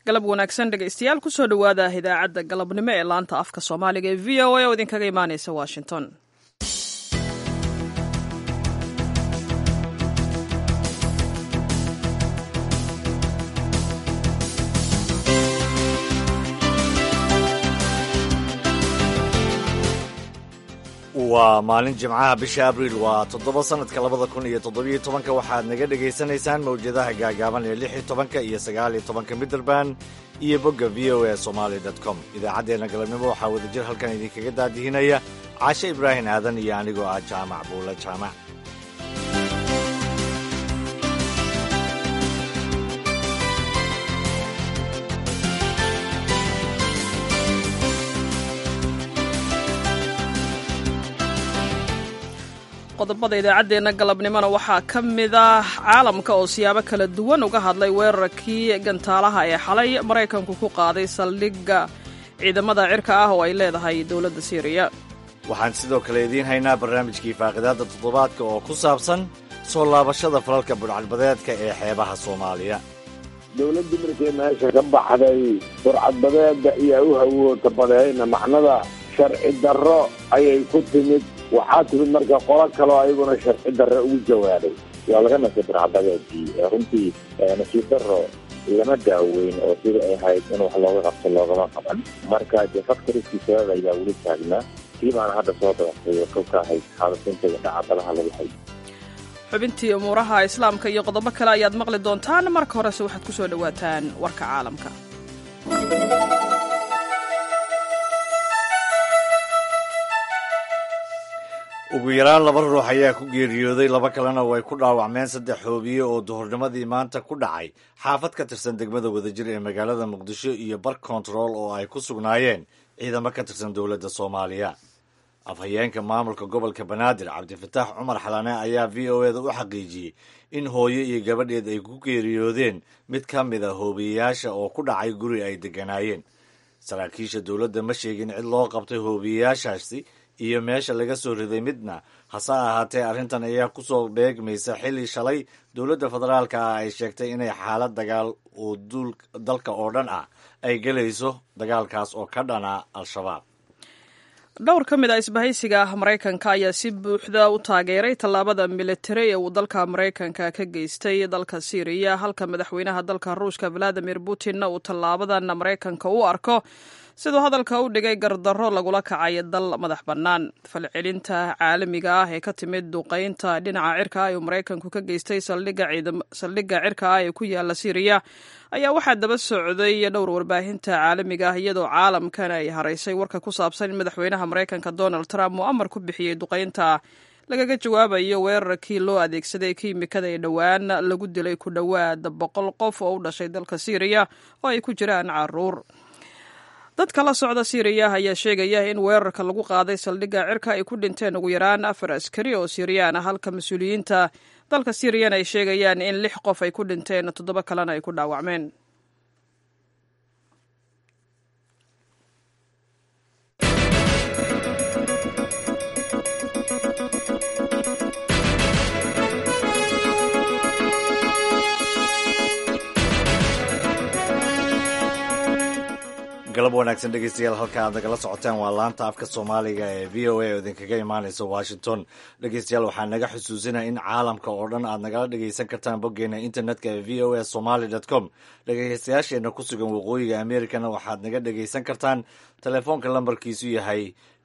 galab wanaagsan dhegaystayaal kusoo dhowaada idaacadda galabnimo ee laanta afka soomaaliga ee v o a oo idinkaga imaanaysa washington. waa maalin jimcaha bisha abriil waa 7 sanadka 2017 waxaad naga dhegaysanaysaan mawjadaha gaagaaban ee 16 iyo 19 midrband iyo bogga voa somali.com. idaacaddeenna galabnimo waxaa wadajir halkan idinkaga daadihinaya caashe ibraahim aadan iyo anigoo ah jaamac buula jaamac. qodobada idaacaddeenna galabnimona waxaa ka mid ah caalamka oo siyaabo kala duwan uga hadlay weerarkii gantaalaha ee xalay maraykanku ku qaaday saldhigga ciidamada cirka ah oo ay leedahay dowladda Syria. waxaan sidoo kale idiin haynaa barnaamijkii faaqidaadda toddobaadka oo ku saabsan soo laabashada falalka burcadbadeedka ee xeebaha Soomaaliya. dowladda markay meesha ka baxday burcadbadeedda iyo u hawoota badayna macnada sharci darro ayay ku timid. waxaa timid marka qolo kaloo ayaguna sharci darro ugu jawaabay. waa laga nasay burcadbadeedii runtii nasiib darro lama daaweyn oo sida ay ahayd in wax looga qabto loogama qaban. marka dee faktoriskii sabab ayaa weli taagnaa kii baana hadda soo dabaxtay oo kolka ahayd xaalasinteeda dhacdalaha lagu hay. xubintii umuuraha islaamka iyo qodobo kale ayaad maqli doontaan. marka horese waxaad ku soo dhowaataan warka caalamka. ugu yaraan 2 ruux ayaa ku geeriyooday, 2 kalena way ku dhaawacmeen 3 xoobiye oo duhurnimadii maanta ku dhacay xaafad ka tirsan degmada wadajir ee magaalada muqdisho iyo bar kontarool oo ay ku sugnaayeen ciidamo ka tirsan dowladda Soomaaliya. afhayeenka maamulka gobolka Banaadir Cabdifataax Cumar Xalane ayaa v o a-da u xaqiijiyey in hooyo iyo gabadheed ay ku geeriyoodeen mid ka mid a hoobiyeyaasha oo ku dhacay guri ay degganaayeen. saraakiisha dowladda ma sheegin cid loo qabtay hoobiyeyaashaasi iyo meesha laga soo riday midna. hase ahaatee arrintan ayaa ku soo beegmaysa xilli shalay dowladda federaalka ah ay sheegtay inay xaalad dagaal oo dalka oo dhan ah ay gelayso, dagaalkaas oo ka dhana al-shabaab. dhowr ka mid a isbahaysiga maraykanka ayaa si buuxda u taageeray tallaabada militari ee uu dalka maraykanka ka geystay dalka Syria, halka madaxweynaha dalka Ruushka Vladimir Putin uu tallaabadan maraykanka u arko sidoo hadalka u dhigay gardarro lagula kacay dal madax bannaan. falcelinta caalamiga ah ee ka timid duqaynta dhinaca cirka ah ee maraykanku ka geystay saldhigga cirka ah ee ku yaala Syria ayaa waxaa daba socday dhowr warbaahinta caalamiga ah, iyadoo caalamkan ay haraysay warka ku saabsan in madaxweynaha maraykanka Donald Trump uu amar ku bixiyey duqaynta lagaga jawaabayo weerarkii loo adeegsaday kiimikada ee dhowaan lagu dilay ku dhowaad 100 qof oo u dhashay dalka Syria oo ay ku jiraan carruur. dadka la socda Syria ayaa sheegaya in weerarka lagu qaaday saldhigga cirka ay ku dhinteen ugu yaraan 4 askari oo Syrian ah, halka mas'uuliyiinta dalka Syria ay sheegayaan in 6 qof ay ku dhinteen, 7 kalena ay ku dhaawacmeen. galab wanaagsan dhegeystayaal, halka aad nagala socotaan waa laanta afka soomaaliga ee v o a oo idinkaga imaanaysa Washington. dhegeystayaal, waxaa naga xusuusinaya in caalamka oo dhan aad nagala dhegeysan kartaan boggeena internetka ee voa somali.com. dhegeystayaasheena ku sugan waqooyiga Amerikana waxaad naga dhegeysan kartaan telefoonka lambarkiisu yahay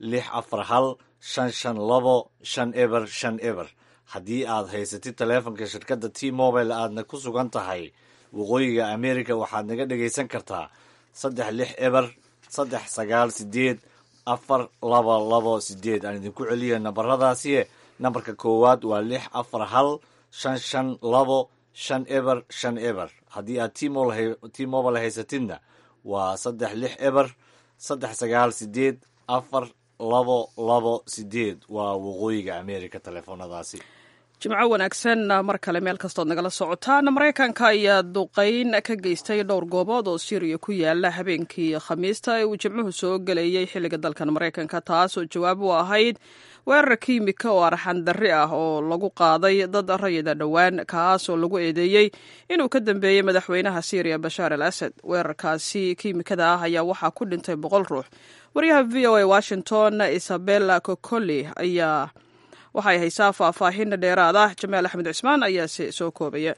641-552-5 haddii aad haysatid teleefonka shirkadda T-Mobile aadna ku sugan tahay waqooyiga Amerika waxaad naga dhegeysan kartaa 3-6-eber-3-9-4-2-2-8. aan idinku celiya nambaradaasi. nambarka koowaad waa 641-552-5 haddii aad T-Mobile haysatidna waa 3-6-eber-3-9-4-2-2-8. waa waqooyiga Amerika telefoonadaasi. jimco wanaagsan mar kale meel kastood nagala socotaan. Maraykanka ayaa duqeyn ka geystay dhowr goobood oo Syria ku yaala habeenkii Khamiista ee uu jimcuhu soo galayay xilliga dalkan Maraykanka, taas oo jawaab u ahayd weerar kiimika oo arxan darri ah oo lagu qaaday dad rayida dhowaan, kaas oo lagu eedeeyey inuu ka dambeeyey madaxweynaha Syria Bashar al-Assad. Weerarkaasi kiimikada ah ayaa waxaa ku dhintay 100 ruux. Wariyaha VOA Washington Isabella Kokoli ayaa waxay haysaa faahfaahin dheeraad ah. Jamaal Axmed Cismaan ayaa soo koobaya.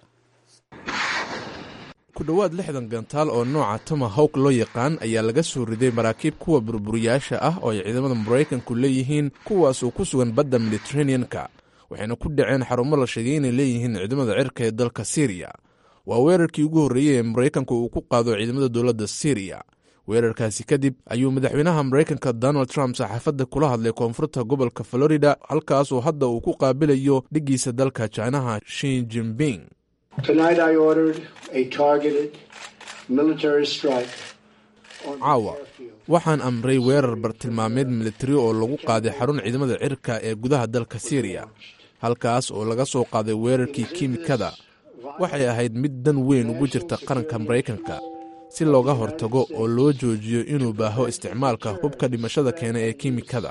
ku dhowaad 60 gantaal oo nooca Tomahawk loo yaqaan ayaa laga soo riday maraakiib kuwa burburiyaasha ah oo ay ciidamada Maraykanku leeyihiin, kuwaas oo ku sugan badda Mediterranean-ka, waxayna ku dhaceen xarumo la sheegay inay leeyihiin ciidamada cirka ee dalka Syria. Waa weerarkii ugu horreeyay ee Maraykanku uu ku qaado ciidamada dowladda Syria. weerarkaasi kadib ayuu madaxweynaha Maraykanka Donald Trump saxaafadda kula hadlay koonfurta gobolka Florida, halkaas oo hadda uu ku qaabilayo dhigiisa dalka Chinaha Xi Jinping. caawa waxaan amray weerar bartilmaameed militari oo lagu qaaday xarun ciidamada cirka ee gudaha dalka Syria, halkaas oo laga soo qaaday weerarkii kiimikada. waxay ahayd mid dan weyn ugu jirta qaranka Maraykanka si looga hortago oo loo joojiyo inuu baaho isticmaalka hubka dhimashada keena ee kiimikada.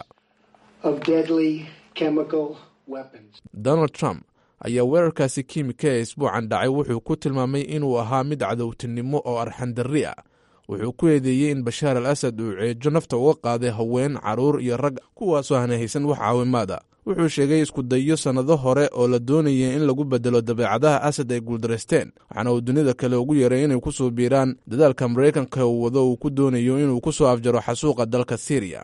Donald Trump ayaa weerarkaasi kiimika ee isbuucan dhacay wuxuu ku tilmaamay inuu ahaa mid cadowtinimo oo arxandarri ah. wuxuu ku eedeeyey in Bashar al-Assad uu ceejo nafta uga qaaday haween, caruur iyo rag, kuwaasoo aan haysan wax caawimaada. wuxuu sheegay isku dayo sannado hore oo la doonayay in lagu bedelo dabeecadaha Assad ay guuldareysteen, waxaana uu dunida kale ugu yeeray inay ku soo biiraan dadaalka Maraykanka uu wado uu ku doonayo inuu ku soo afjaro xasuuqa dalka Syria.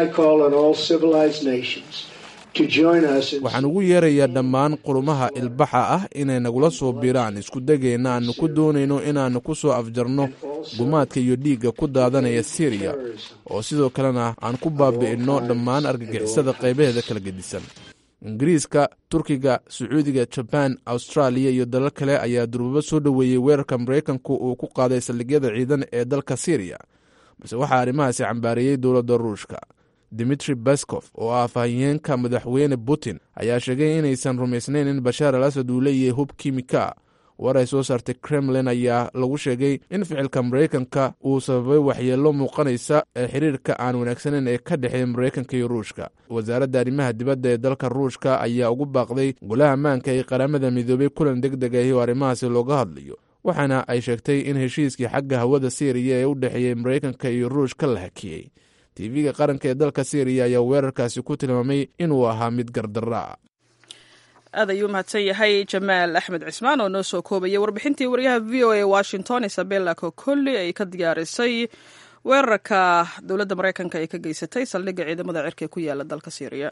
waxaan ugu yeerayaa dhammaan qurumaha ilbaxa ah inay nagula soo biiraan isku dageenna aanu ku doonayno inaannu ku soo afjarno gumaadka iyo dhiigga ku daadanaya Syria, oo sidoo kalena aan ku baabi'inno dhammaan argagixisada qaybaheeda kala gedisan. Ingiriiska, Turkiga, Sacuudiga, Jaban, Australia iyo dalal kale ayaa durbaba soo dhoweeyey weerarka Maraykanku uu ku qaaday saldhigyada ciidan ee dalka Syria, balse waxaa arrimahaasi cambaariyey dowladda Ruushka. Dmitry Peskov oo ah afhayeenka madaxweyne Putin ayaa sheegay inaysan rumaysnayn in Bashar al-Assad uu leeyahay hub kiimika. war ay soo saartay Kremlin ayaa lagu sheegay in ficilka Maraykanka uu sababay waxyeello muuqanaysa ee xiriirka aan wanaagsaneyn ee ka dhexeeya Maraykanka iyo Ruushka. wasaaradda arrimaha dibadda ee dalka Ruushka ayaa ugu baaqday golaha ammaanka ee qaramada midoobay kulan degdeg ah oo arrimahaasi looga hadlayo, waxaana ay sheegtay in heshiiskii xagga hawada Syria ee u dhexeeyay Maraykanka iyo Ruushka la hakiyey. TV-ga qaranka ee dalka Syria ayaa weerarkaasi ku tilmaamay inuu ahaa mid gardarra. aad ayuu mahadsan yahay Jamaal Axmed Cismaan oo noo soo koobaya warbixintii wariyaha VOA Washington Isabella Kokoli ay ka diyaarisay weerarka dowladda Maraykanka ay ka geysatay saldhigga ciidamada cirka ee ku yaala dalka Syria.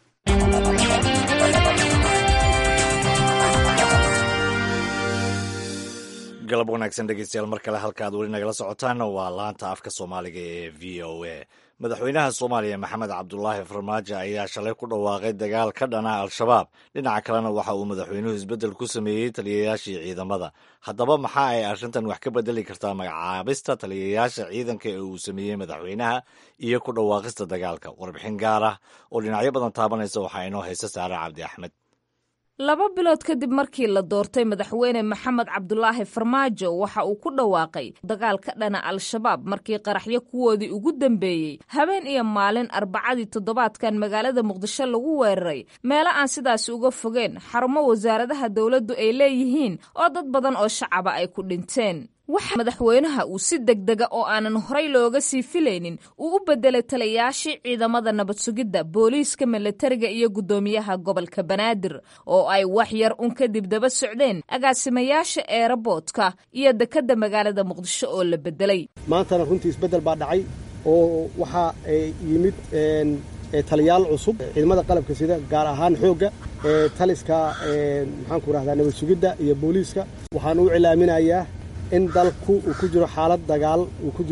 galab wanaagsan dhegeystayaal, mar kale halka aad weli nagala socotaana waa laanta afka Soomaaliga ee VOA. madaxweynaha Soomaaliya Maxamed Cabdulaahi Farmaajo ayaa shalay ku dhawaaqay dagaal ka dhana al-shabaab. dhinaca kalena waxa uu madaxweynuhu isbeddel ku sameeyey taliyayaashii ciidamada. haddaba maxaa ay arrintan wax ka bedeli kartaa magacaabista taliyayaasha ciidanka ee uu sameeyey madaxweynaha iyo ku dhawaaqista dagaalka? warbixin gaar ah oo dhinacyo badan taabanaysa waxaa inoo haysa Saare Cabdi Axmed. 2 bilood kadib markii la doortay madaxweyne Maxamed Cabdulaahi Farmaajo waxa uu ku dhawaaqay dagaal ka dhana al-shabaab markii qaraxyo kuwoodii ugu dambeeyey habeen iyo maalin Arbacadii toddobaadkan magaalada Muqdisho lagu weeraray meelo aan sidaas uga fogeen xarumo wasaaradaha dawladdu ay leeyihiin oo dad badan oo shacaba ay ku dhinteen. waxa madaxweynaha uu si degdega oo aanan horay looga sii filaynin uu u bedelay taliyayaashii ciidamada nabad sugidda, booliiska, militariga iyo guddoomiyaha gobolka Banaadir oo ay wax yar un kadib daba socdeen agaasimayaasha eeraboodka iyo dekedda magaalada Muqdisho oo la bedelay. maantana runtii isbedel baa dhacay oo waxa ay yimid taliyaal cusub ciidamada qalabka sida gaar ahaan xoogga taliska maxaan ku raahdaa nabad sugidda iyo booliiska. waxaan u cilaaminayaa in dalku uu ku jiro xaalad dagaal uu ku jiro.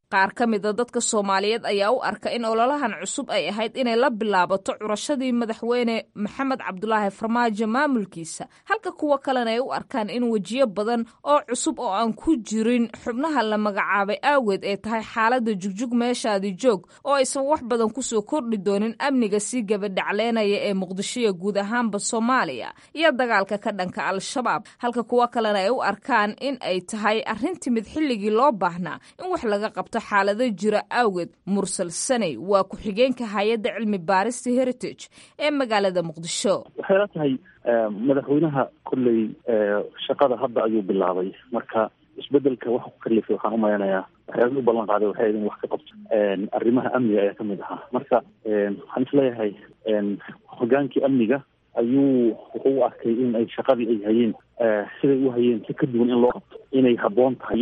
qaar ka mida dadka Soomaaliyeed ayaa u arka in ololahan cusub ay ahayd inay la bilaabato curashadii madaxweyne Maxamed Cabdulaahi Farmaajo maamulkiisa halka kuwa kalena ay u arkaan in wajiyo badan oo cusub oo aan ku jirin xubnaha la magacaabay awgeed ay tahay xaaladda jugjug meeshaadi joog oo aysan wax badan ku soo kordhi doonin amniga si gabadhacleynaya ee Muqdisho iyo guud ahaanba Soomaaliya iyo dagaalka ka dhanka Al-Shabaab halka kuwa kalena ay u arkaan in ay tahay arrin timid xilligii loo baahnaa in wax laga qabto xaalado jira awgeed. Mursal Sanay waa ku-xigeenka hay'adda cilmi baarista Heritage ee magaalada Muqdisho. waxay la tahay madaxweynaha kulley shaqada hadda ayuu bilaabay marka isbedelka waxa ku kalifay waxaan u maleynayaa waxyaabihii u ballan qaaday waxay in wax ka qabto arrimaha amniga ayaa kamid ahaa marka waxaan isleeyahay hogaankii amniga ayuu wuxuu u arkay in ay shaqadii ay hayeen siday u hayeen si ka duwan in loo qabto inay habboon tahay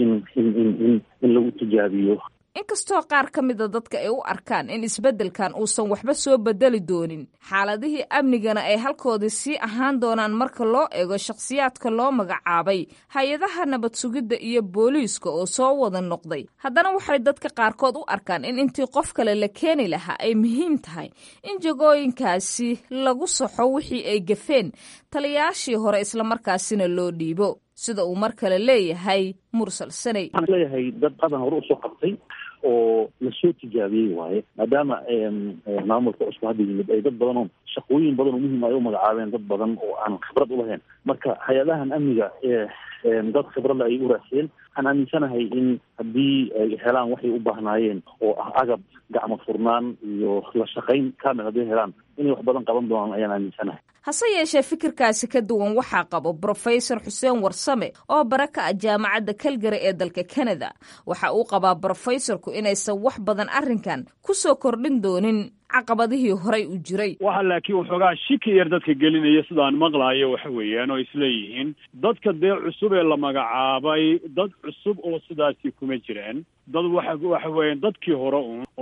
in lagu tijaabiyo. inkastoo qaar ka mida dadka ay u arkaan in isbeddelkan uusan waxba soo bedeli doonin xaaladihii amnigana ay halkoodii sii ahaan doonaan marka loo eego shakhsiyaadka loo magacaabay hay-adaha nabad sugidda iyo booliiska oo soo wada noqday haddana waxay dadka qaarkood u arkaan in intii qof kale la keeni lahaa ay muhiim tahay in jagooyinkaasi lagu saxo wixii ay gafeen taliyaashii hore islamarkaasina loo dhiibo sida uu mar kale leeyahay Mursal Sanay. waxaan leeyahay dad qadan hore usoo qabtay oo lasoo tijaabiyey waaye maadaama maamulka cusub hadda yimid ay dad badan oo shaqooyin badan oo muhiim ay u magacaabeen dad badan oo aan khibrad u lahayn marka hay-adahan amniga dad khibradle ay u raasiyeen waxaan aaminsanahay in haddii ay helaan waxay u baahnaayeen oo ah agab gacmo furnaan iyo la shaqayn kamil hadday helaan inay wax badan qaban doonaan ayaan aaminsanahay. hase yeeshee fikirkaasi ka duwan waxaa qabo Professor Xuseen Warsame oo baraka ah jaamacadda Calgary ee dalka Canada waxa uu qabaa professorku inaysan wax badan arrinkan ku soo kordhin doonin caqabadihii horay u jiray. waxa laakiin waxoogaa shiki yar dadka gelinaya sidaan maqlaayo waxa weeyaan oo isleeyihiin dadka dee cusub ee la magacaabay dad cusub oo sidaasi kuma jiraan dad waxa weeyaan dadkii hore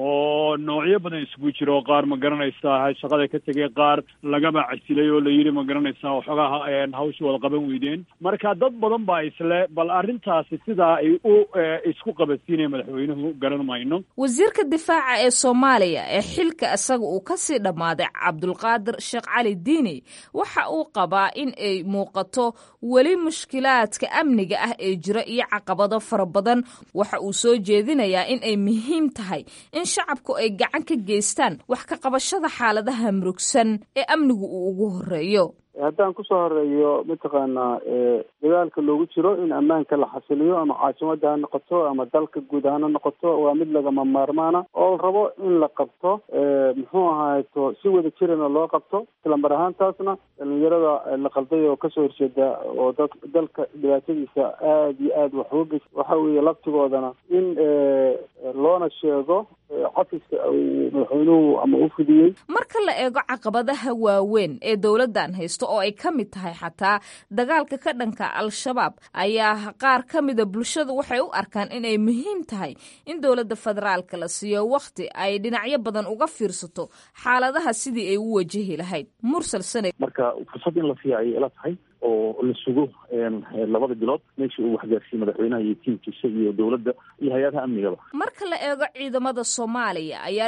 oo noocyo badan isugu jira oo qaar ma garanaysaa shaqada ka tegay qaar lagaba casilay oo la yiri ma garanaysaa waxoogaa hawsha wada qaban weydeen marka dad badan baa isle bal arrintaasi sidaa ay u isku qabadsiinaya madaxweynuhu garan mayno. wasiirka difaaca ee Soomaaliya ee xilka isaga uu ka sii dhammaaday Cabdulqaadir Sheekh Cali Diini waxa uu qabaa in ay muuqato weli mushkilaadka amniga ah ee jira iyo caqabado fara badan waxa uu soo jeedinayaa in ay muhiim tahay in shacabku ay gacan ka geystaan wax ka qabashada xaaladaha murugsan ee amnigu uu ugu horeeyo. haddaan kusoo horeeyo mataqaanaa dagaalka loogu jiro in ammaanka la xasiliyo ama caasimada ha noqoto ama dalka guud ahaan ha noqoto waa mid lagama maarmaana oo la rabo in la qabto muxuu ahaato si wada jirana loo qabto islamar ahaantaasna dhalinyarada la qalday oo kasoo horjeeda oo dalka dhibaatadiisa aada iyo aada wax uga geysa waxa weeye laftigoodana in loona sheego cafiska uu madaxweynuhu ama u fidiyey. marka la eego caqabadaha waaweyn ee dowladdan haysto oo ay ka mid tahay xataa dagaalka ka dhanka Al-Shabaab ayaa qaar ka mida bulshada waxay u arkaan inay muhiim tahay in dowladda federaalka la siiyo waqti ay dhinacyo badan uga fiirsato xaaladaha sidii ay u wajahi lahayd. Mursal Sanay marka fursad in la siiyo ayay ila tahay oo la sugo labada bilood meesha uu waxgaarsiiyey madaxweynaha iyo tiimkiisa iyo dowladda iyo hay-adaha amnigaba. marka la eego ciidamada Soomaaliya ayaa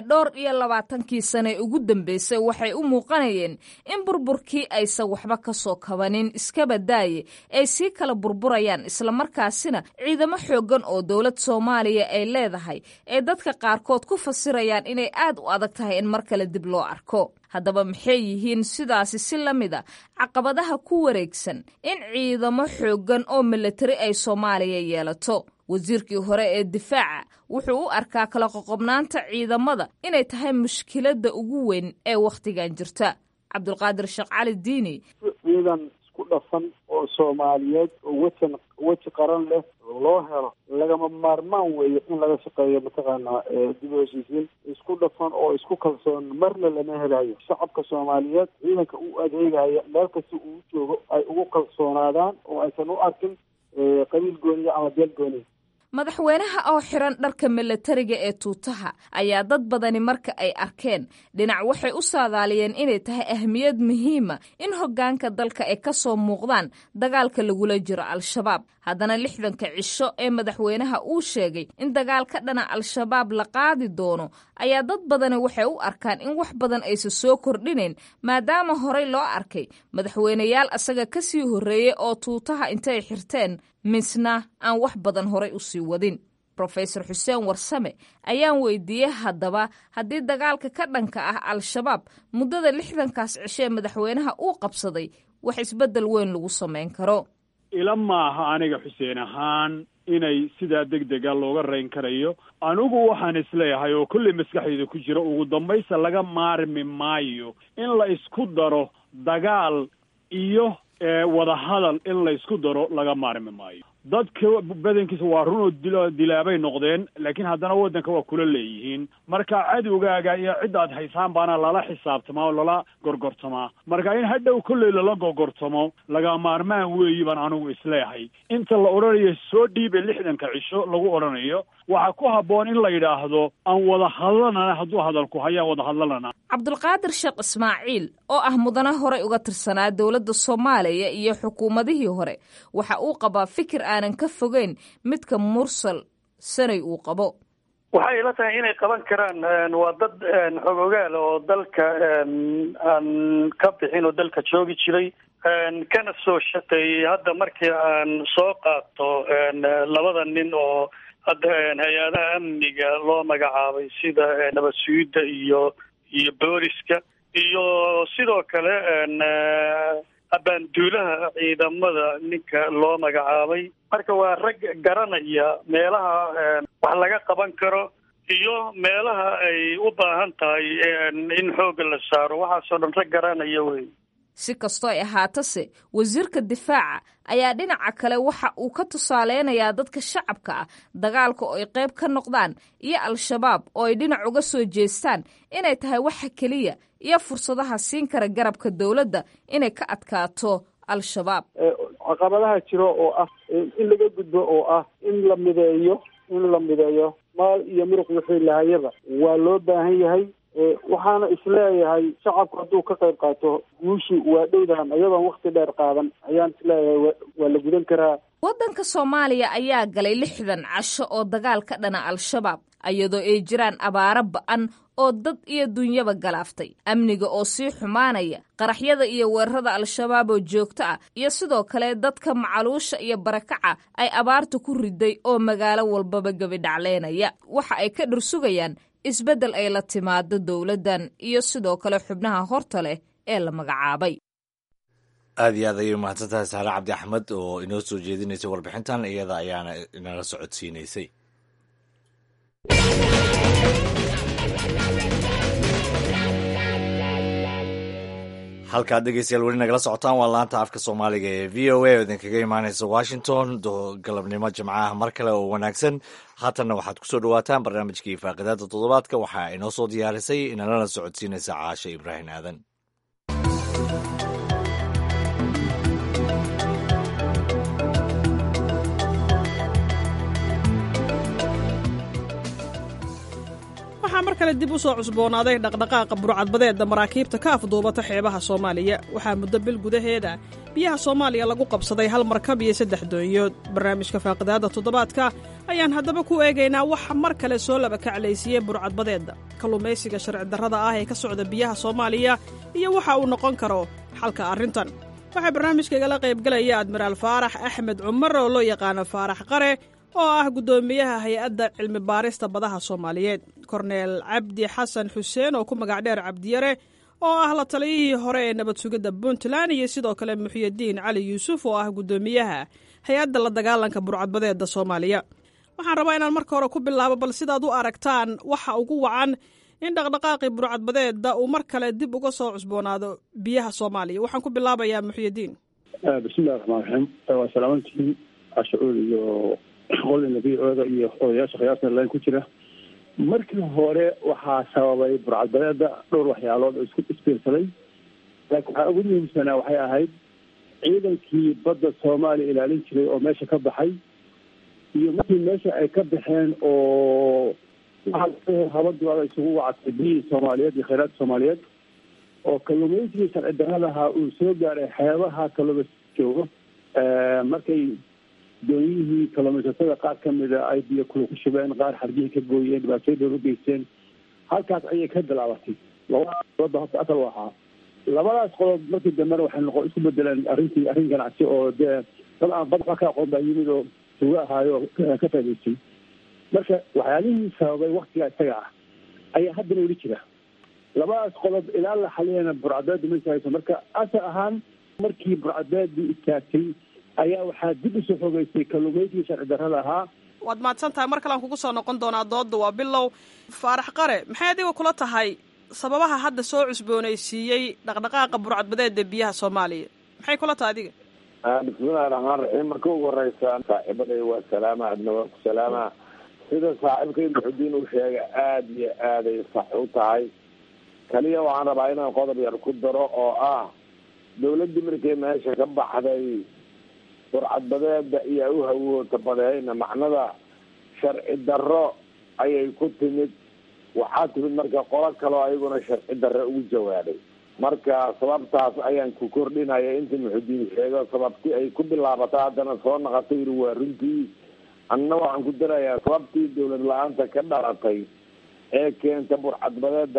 22 sano ugu dambeysay waxay u muuqanayeen in burburkii aysan waxba ka soo kabanin iska badaaye ay sii kala burburayaan isla markaasina ciidamo xoogan oo dowlad Soomaaliya ay leedahay ee dadka qaarkood ku fasirayaan inay aad u adag tahay in mar kale dib loo arko. haddaba maxay yihiin sidaasi si la mid a caqabadaha ku wareegsan in ciidamo xoogan oo militari ay Soomaaliya yeelato? wasiirkii hore ee difaaca wuxuu u arkaa kala qoqobnaanta ciidamada inay tahay mushkiladda ugu weyn ee wakhtigan jirta. Cabdulqaadir Sheekh Cali Diini ciidan isku dhafan oo Soomaaliyeed oo weji qaran leh loo helo lagama maarmaan weeye in laga shaqeeyo mataqaanaa dib u heshiisiin isku dhafan oo isku kalsoon marna lama helayo. shacabka Soomaaliyeed ciidanka u adeegaya meel kasta uu joogo ay ugu kalsoonaadaan oo aysan u arkin qabiil gooniya ama beel gooniya. madaxweynaha oo xiran dharka milatariga ee tuutaha ayaa dad badani marka ay arkeen dhinac waxay u saadaaliyeen inay tahay ahmiyad muhiima in hoggaanka dalka ay ka soo muuqdaan dagaalka lagula jiro al-shabaab. haddana 60 cisho ee madaxweynaha uu sheegay in dagaal ka dhana al-shabaab la qaadi doono ayaa dad badani waxay u arkaan in wax badan aysan soo kordhinayn maadaama horey loo arkay madaxweyneyaal asaga ka sii horreeyey oo tuutaha intay xirteen misna aan wax badan horey u sii wadin. Professor Xuseen Warsame ayaan weydiiyey haddaba haddii dagaalka ka dhanka ah al-shabaab muddada 60kaas cisho madaxweynaha uu qabsaday wax isbeddel weyn lagu samayn karo. ila maaha aniga Xuseen ahaan inay sidaa degdega looga rayn karayo. anigu waxaan isleeyahay oo kulli maskaxdayda ku jira ugu dambaysa laga maarmi maayo in la isku daro dagaal iyo wada hadal in la isku daro laga maarmi maayo. dadka badankiisa waa run oo dilaabay noqdeen laakiin haddana waddanka waa kula leeyihiin marka cadowgaaga iyo cidaad haysaan baana lala xisaabtamaa oo lala gorgortamaa marka in hadhow kolley lala gorgortamo laga maarmaan weeyi baan anigu isleeyahay. inta la odhanayo soo dhiibay 60 cisho lagu odhanayo waxaa ku habboon in la yidhaahdo aan wada hadlanana hadduu hadalku hayaan wada hadlanana. Cabdulqaadir Sheekh Ismaaciil oo ah mudane horey uga tirsanaa dowladda Soomaaliya iyo xukuumadihii hore waxa uu qabaa fikir aanan ka fogeyn midka mursal sanay uu qabo. waxay ila tahay inay qaban karaan waa dad xogogaal oo dalka aan ka bixin oo dalka joogi jiray kana soo shaqeeyay. hadda markii aan soo qaato labada nin oo hadda hay-adaha amniga loo magacaabay sida nabad sugidda iyo booliska iyo sidoo kale abaanduulaha ciidamada ninka loo magacaabay. marka waa rag garanaya meelaha wax laga qaban karo iyo meelaha ay u baahan tahay in xoogga la saaro. waxaasoo dhan rag garanaya wey. si kastoo ay ahaatase wasiirka difaaca ayaa dhinaca kale waxa uu ka tusaaleynayaa dadka shacabka ah dagaalka oo ay qayb ka noqdaan iyo al-shabaab oo ay dhinac uga soo jeestaan inay tahay waxa keliya iyo fursadaha siin kara garabka dowladda inay ka adkaato al-shabaab. caqabadaha jiro oo ah in laga gudbo oo ah in la mideeyo maal iyo muruq wixii lahayaba waa loo baahan yahay. waxaana isleeyahay shacabku hadduu ka qayb qaato guushu waa dhowdahan iyadoon wakti dheer qaadan ayaan isleeyahay waa la gudan karaa. waddanka Soomaaliya ayaa galay 60 casho oo dagaal ka dhana al-shabaab iyadoo ay jiraan abaaro ba'an oo dad iyo dunyaba galaaftay, amniga oo sii xumaanaya, qaraxyada iyo weerarada al-shabaab oo joogto ah iyo sidoo kale dadka macaluusha iyo barakaca ay abaarta ku riday oo magaalo walbaba gabidhacleynaya. waxa ay ka dhursugayaan isbeddel ay la timaado dowladdan iyo sidoo kale xubnaha horta leh ee la magacaabay. aad iyo aad ayay umahadsantahay Saare Cabdi Axmed oo inoo soo jeedinaysay warbixintan iyada ayaana inala socodsiinaysay. halkaad dhegeystayaal weli nagala socotaan waa laanta afka Soomaaliga ee VOA oo idinkaga imaanaysa Washington. galabnimo jimcaha mar kale oo wanaagsan. haatanna waxaad kusoo dhawaataan barnaamijkii faaqidaada toddobaadka waxaa inoo soo diyaarisay inalana socodsiinaysa Caashe Ibraahin Aadan. waxaa mar kale dib u soo cusboonaaday dhaqdhaqaaqa burcadbadeedda maraakiibta ka afduubata xeebaha Soomaaliya. waxaa muddo bil gudaheeda biyaha Soomaaliya lagu qabsaday 1 markab iyo 3 doonyood. barnaamijka faaqidaada toddobaadka ayaan haddaba ku eegaynaa waxa mar kale soo laba kaclaysiiyey burcadbadeedda, kalluumaysiga sharci darrada ah ee ka socda biyaha Soomaaliya iyo waxa uu noqon karo xalka arrintan. waxaa barnaamijkaigala qaybgalaya Admiraal Faarax Axmed Cumar oo loo yaqaano Faarax Qare oo ah guddoomiyaha hay-adda cilmi baarista badaha Soomaaliyeed, Korneel Cabdi Xasan Xuseen oo ku magac dheer Cabdiyare oo ah la taliyihii hore ee nabad sugidda Puntland iyo sidoo kale Muxyidiin Cali Yuusuf oo ah guddoomiyaha hay-adda la dagaalanka burcadbadeedda Soomaaliya. waxaan rabaa inaan marka hore ku bilaabo bal sidaad u aragtaan waxa ugu wacan in dhaqdhaqaaqii burcadbadeedda uu mar kale dib uga soo cusboonaado biyaha Soomaaliya. waxaan ku bilaabayaa Muxyidiin. bismillahi raxmaani raxiim. waa salaamantiin cashuur iyo qolina VOA iyo odayaasha qiyaasna leen ku jira. markii hore waxaa sababay burcadbadeedda dhowr waxyaalood oo isku isbiirsaday, laakiin waxaa ugu muhiimsanaa waxay ahayd ciidankii badda Soomaaliya ilaalin jiray oo meesha ka baxay iyo markii meesha ay ka baxeen oo habadooda isugu wacatay biyihii soomaaliyeed iyo khayraadka soomaaliyeed oo kalluumaysigii sharci darradaha uu soo gaaray xeebaha kalluumaysiga joogo markay dooniyihii kalluumaysatada qaar ka mida ay biyo kula ku shubeen qaar xargihii ka gooyeen dhibaatooyin u geysteen halkaas ayay ka bilaabatay labadaas qodob horta asal u ahaa labadaas qodob markii dambena waxay isku bedeleen arrin ganacsi oo dee dad aan badqa ka aqoon baa yimid oo suga ahaayo ka faa'idaystay marka waxyaalihii sababay waktigaa isaga ah ayaa haddana weli jira labadaas qodob ilaa la xaliyana burcadeedu ma istaagayso marka asal ahaan markii burcadeedu istaagtay ayaa waxaa dib usoo xogeysay kalluumaysigii sharci darrada ahaa. waad mahadsan tahay mar kalean kugu soo noqon doonaa dooda waa bilow. Faarax Qare, maxay adiga kula tahay sababaha hadda soo cusboonaysiiyey dhaqdhaqaaqa burcadbadeeda biyaha Soomaaliya? Maxay kula tahay adiga? bismillahi raxmaan raxiim. marka ugu horeysa saaxiibaday waa salaama, adna waa ku salaama. sida saaxiibkay Muxudiin uu sheegay aada iyo aaday sax u tahay. kaliya waxaan rabaa inaan qodob yar ku daro oo ah dawladda markay meesha ka baxday burcadbadeeda iyo u hawoota badeyna macnada sharci darro ayay ku timid. waxaa timid marka qolo kaloo ayaguna sharci darro ugu jawaabay. marka sababtaas ayaan ku kordhinaya inta Muxudiin sheego sababtii ay ku bilaabatay haddana soo naqatay waa runtii. anna waxaan ku darayaa sababtii dawlad la-aanta ka dhalatay ee keenta burcadbadeeda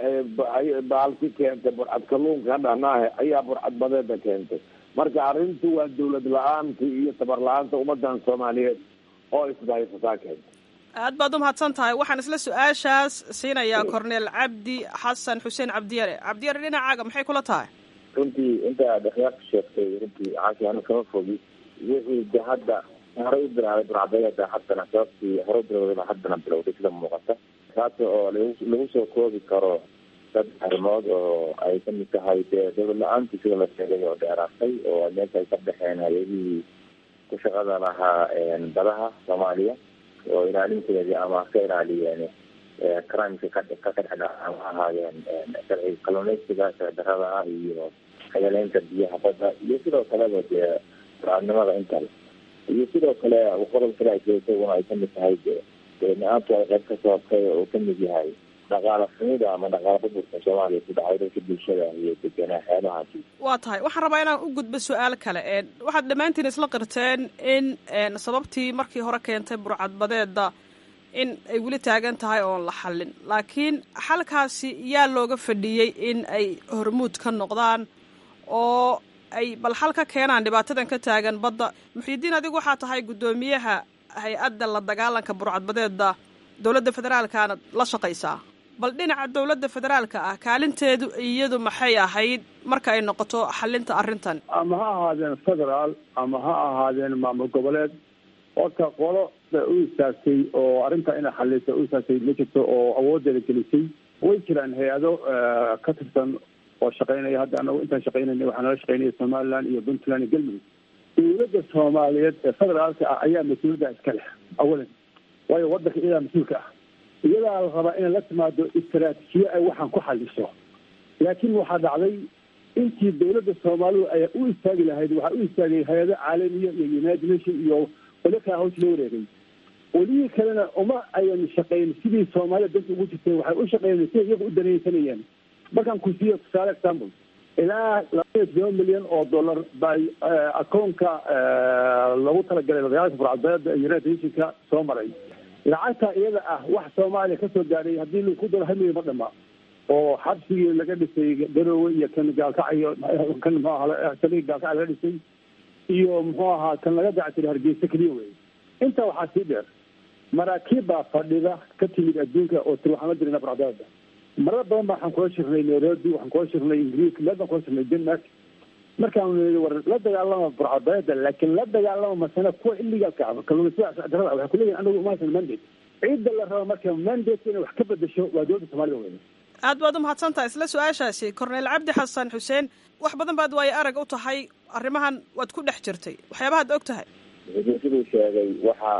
ay baalki keentay burcad kalluunka dhahnaahe ayaa burcadbadeeda keentay. marka arrintu waa dawlad la-aantii iyo tabar la-aanta ummadan Soomaaliyeed oo isbahaysataa keentay. aad baad u mahadsan tahay. waxaan isla su-aashaas siinayaa Cornel Cabdi Xasan Xuseen Cabdiyare. Cabdiyare, dhinacaaga maxay kula tahay? runtii inta dhexyaaq sheegtay runtii caasi ana kama fogi wixii de hadda horey u bilaabay burcadbadeeda haddana sababtii hore u bilowdayba haddana bilowday sida muuqata taas oo lagu soo koobi karo dad arrimood oo ay kamid tahay dee dawlad la-aantii sida la sheegay oo dheeraatay oo meesha ay ka baxeen hay-adihii ku shaqada lahaa badaha Soomaaliya oo ilaalinteedii ama ka ilaaliyeen crimeka ka dhexdhaca ama ahaayeen sharci kalluumaysiga sharci darrada ah iyo hayaleynta biyaha badda iyo sidoo kaleba dee burcadnimada intale iyo sidoo kale qodob kale ay isaguna ay kamid tahay naantu ay qayb ka sababtay oo kamid yahay dhaqaala xumida ama dhaqaala burburka Soomaaliya ku dhacay dadka bulshada iyo deganaa xeebahaasi. waa tahay waxaan rabaa inaan u gudbo su-aal kale. waxaad dhammaantiin isla qirteen in sababtii markii hore keentay burcadbadeeda in ay weli taagan tahay oon la xallin, laakiin xalkaasi yaa looga fadhiyey in ay hormuud ka noqdaan oo ay bal xal ka keenaan dhibaatadan ka taagan badda. Muxyidiin, adigu waxaa tahay guddoomiyaha hay-adda la dagaalanka burcadbadeeda dowladda federaalkaana la shaqaysaa. bal dhinaca dowladda federaalka ah kaalinteedu iyadu maxay ahayd marka ay noqoto xalinta arrintan? ama ha ahaadeen federaal ama ha ahaadeen maamul goboleed horta qolo u istaagtay oo arrinta inay xalisa u istaagtay ma jirto oo awoodeeda gelisay. way jiraan hay-ado ka tirsan oo shaqeynaya. hadda anagu intaan shaqeynayna waxaa nala shaqeynaya Somaliland iyo Puntland iyo Galmudug. dawladda Soomaaliyeed ee federaalka ah ayaa mas-uuliyadda iska leh awalan, waayo wadanka iyadaa mas-uulka ah. iyadaa la rabaa inay la timaado istaraatiijiye ay waxaan ku xaliso. laakiin waxaa dhacday intii dawladda Soomaalidu ay u istaagi lahayd waxaa u istaagay hay-ado caalamiya iyo United Nations iyo wali kaa hawsha loo wareegay. welihii kalena uma ayan shaqeyn sidii Soomaalida danta ugu jirtay. waxay u shaqeynayeen si iyagu u danaysanayeen. markaan ku siiyo tusaale example, ilaa $2 milyan baa akoonka lagu talagalay dagaalka burcadbadeeda United Nationska soo maray. lacagta iyada ah wax Soomaaliya kasoo gaaray haddii lagu daro $1 milyan ma dhama oo xabsigii laga dhisay Garowe iyo kan gaalkacayo kan muxuu ahaa saliig gaalkaca laga dhisay iyo muxuu ahaa kan laga dactiray Hargeysa keliya wey. intaa waxaa sii dheer maraakiib baa fadhida ka timid adduunka oo tiri waxaan la dirina burcadbadeeda. marar badan baa waxaan kula shirnay Nairobi, waxaan kula shirnay Ingiriiska, meel baan kula shirnay Denmark. markaan war la dagaalama burcadbadeeda laakiin la dagaalama masana kuwa illegaalka ah kalluumaysiga darrada waxay ku leeyihin anagu umaasan mandate. ciidda la rabo marka mandate inay wax ka bedesho waa dowladda Soomaalida weyn. aad baad u mahadsantahay. isla su-aashaasi Cornel Cabdi Xasan Xuseen, wax badan baad waayo arag u tahay arrimahan, waad ku dhex jirtay, waxyaabahaad og tahay? siduu sheegay waxaa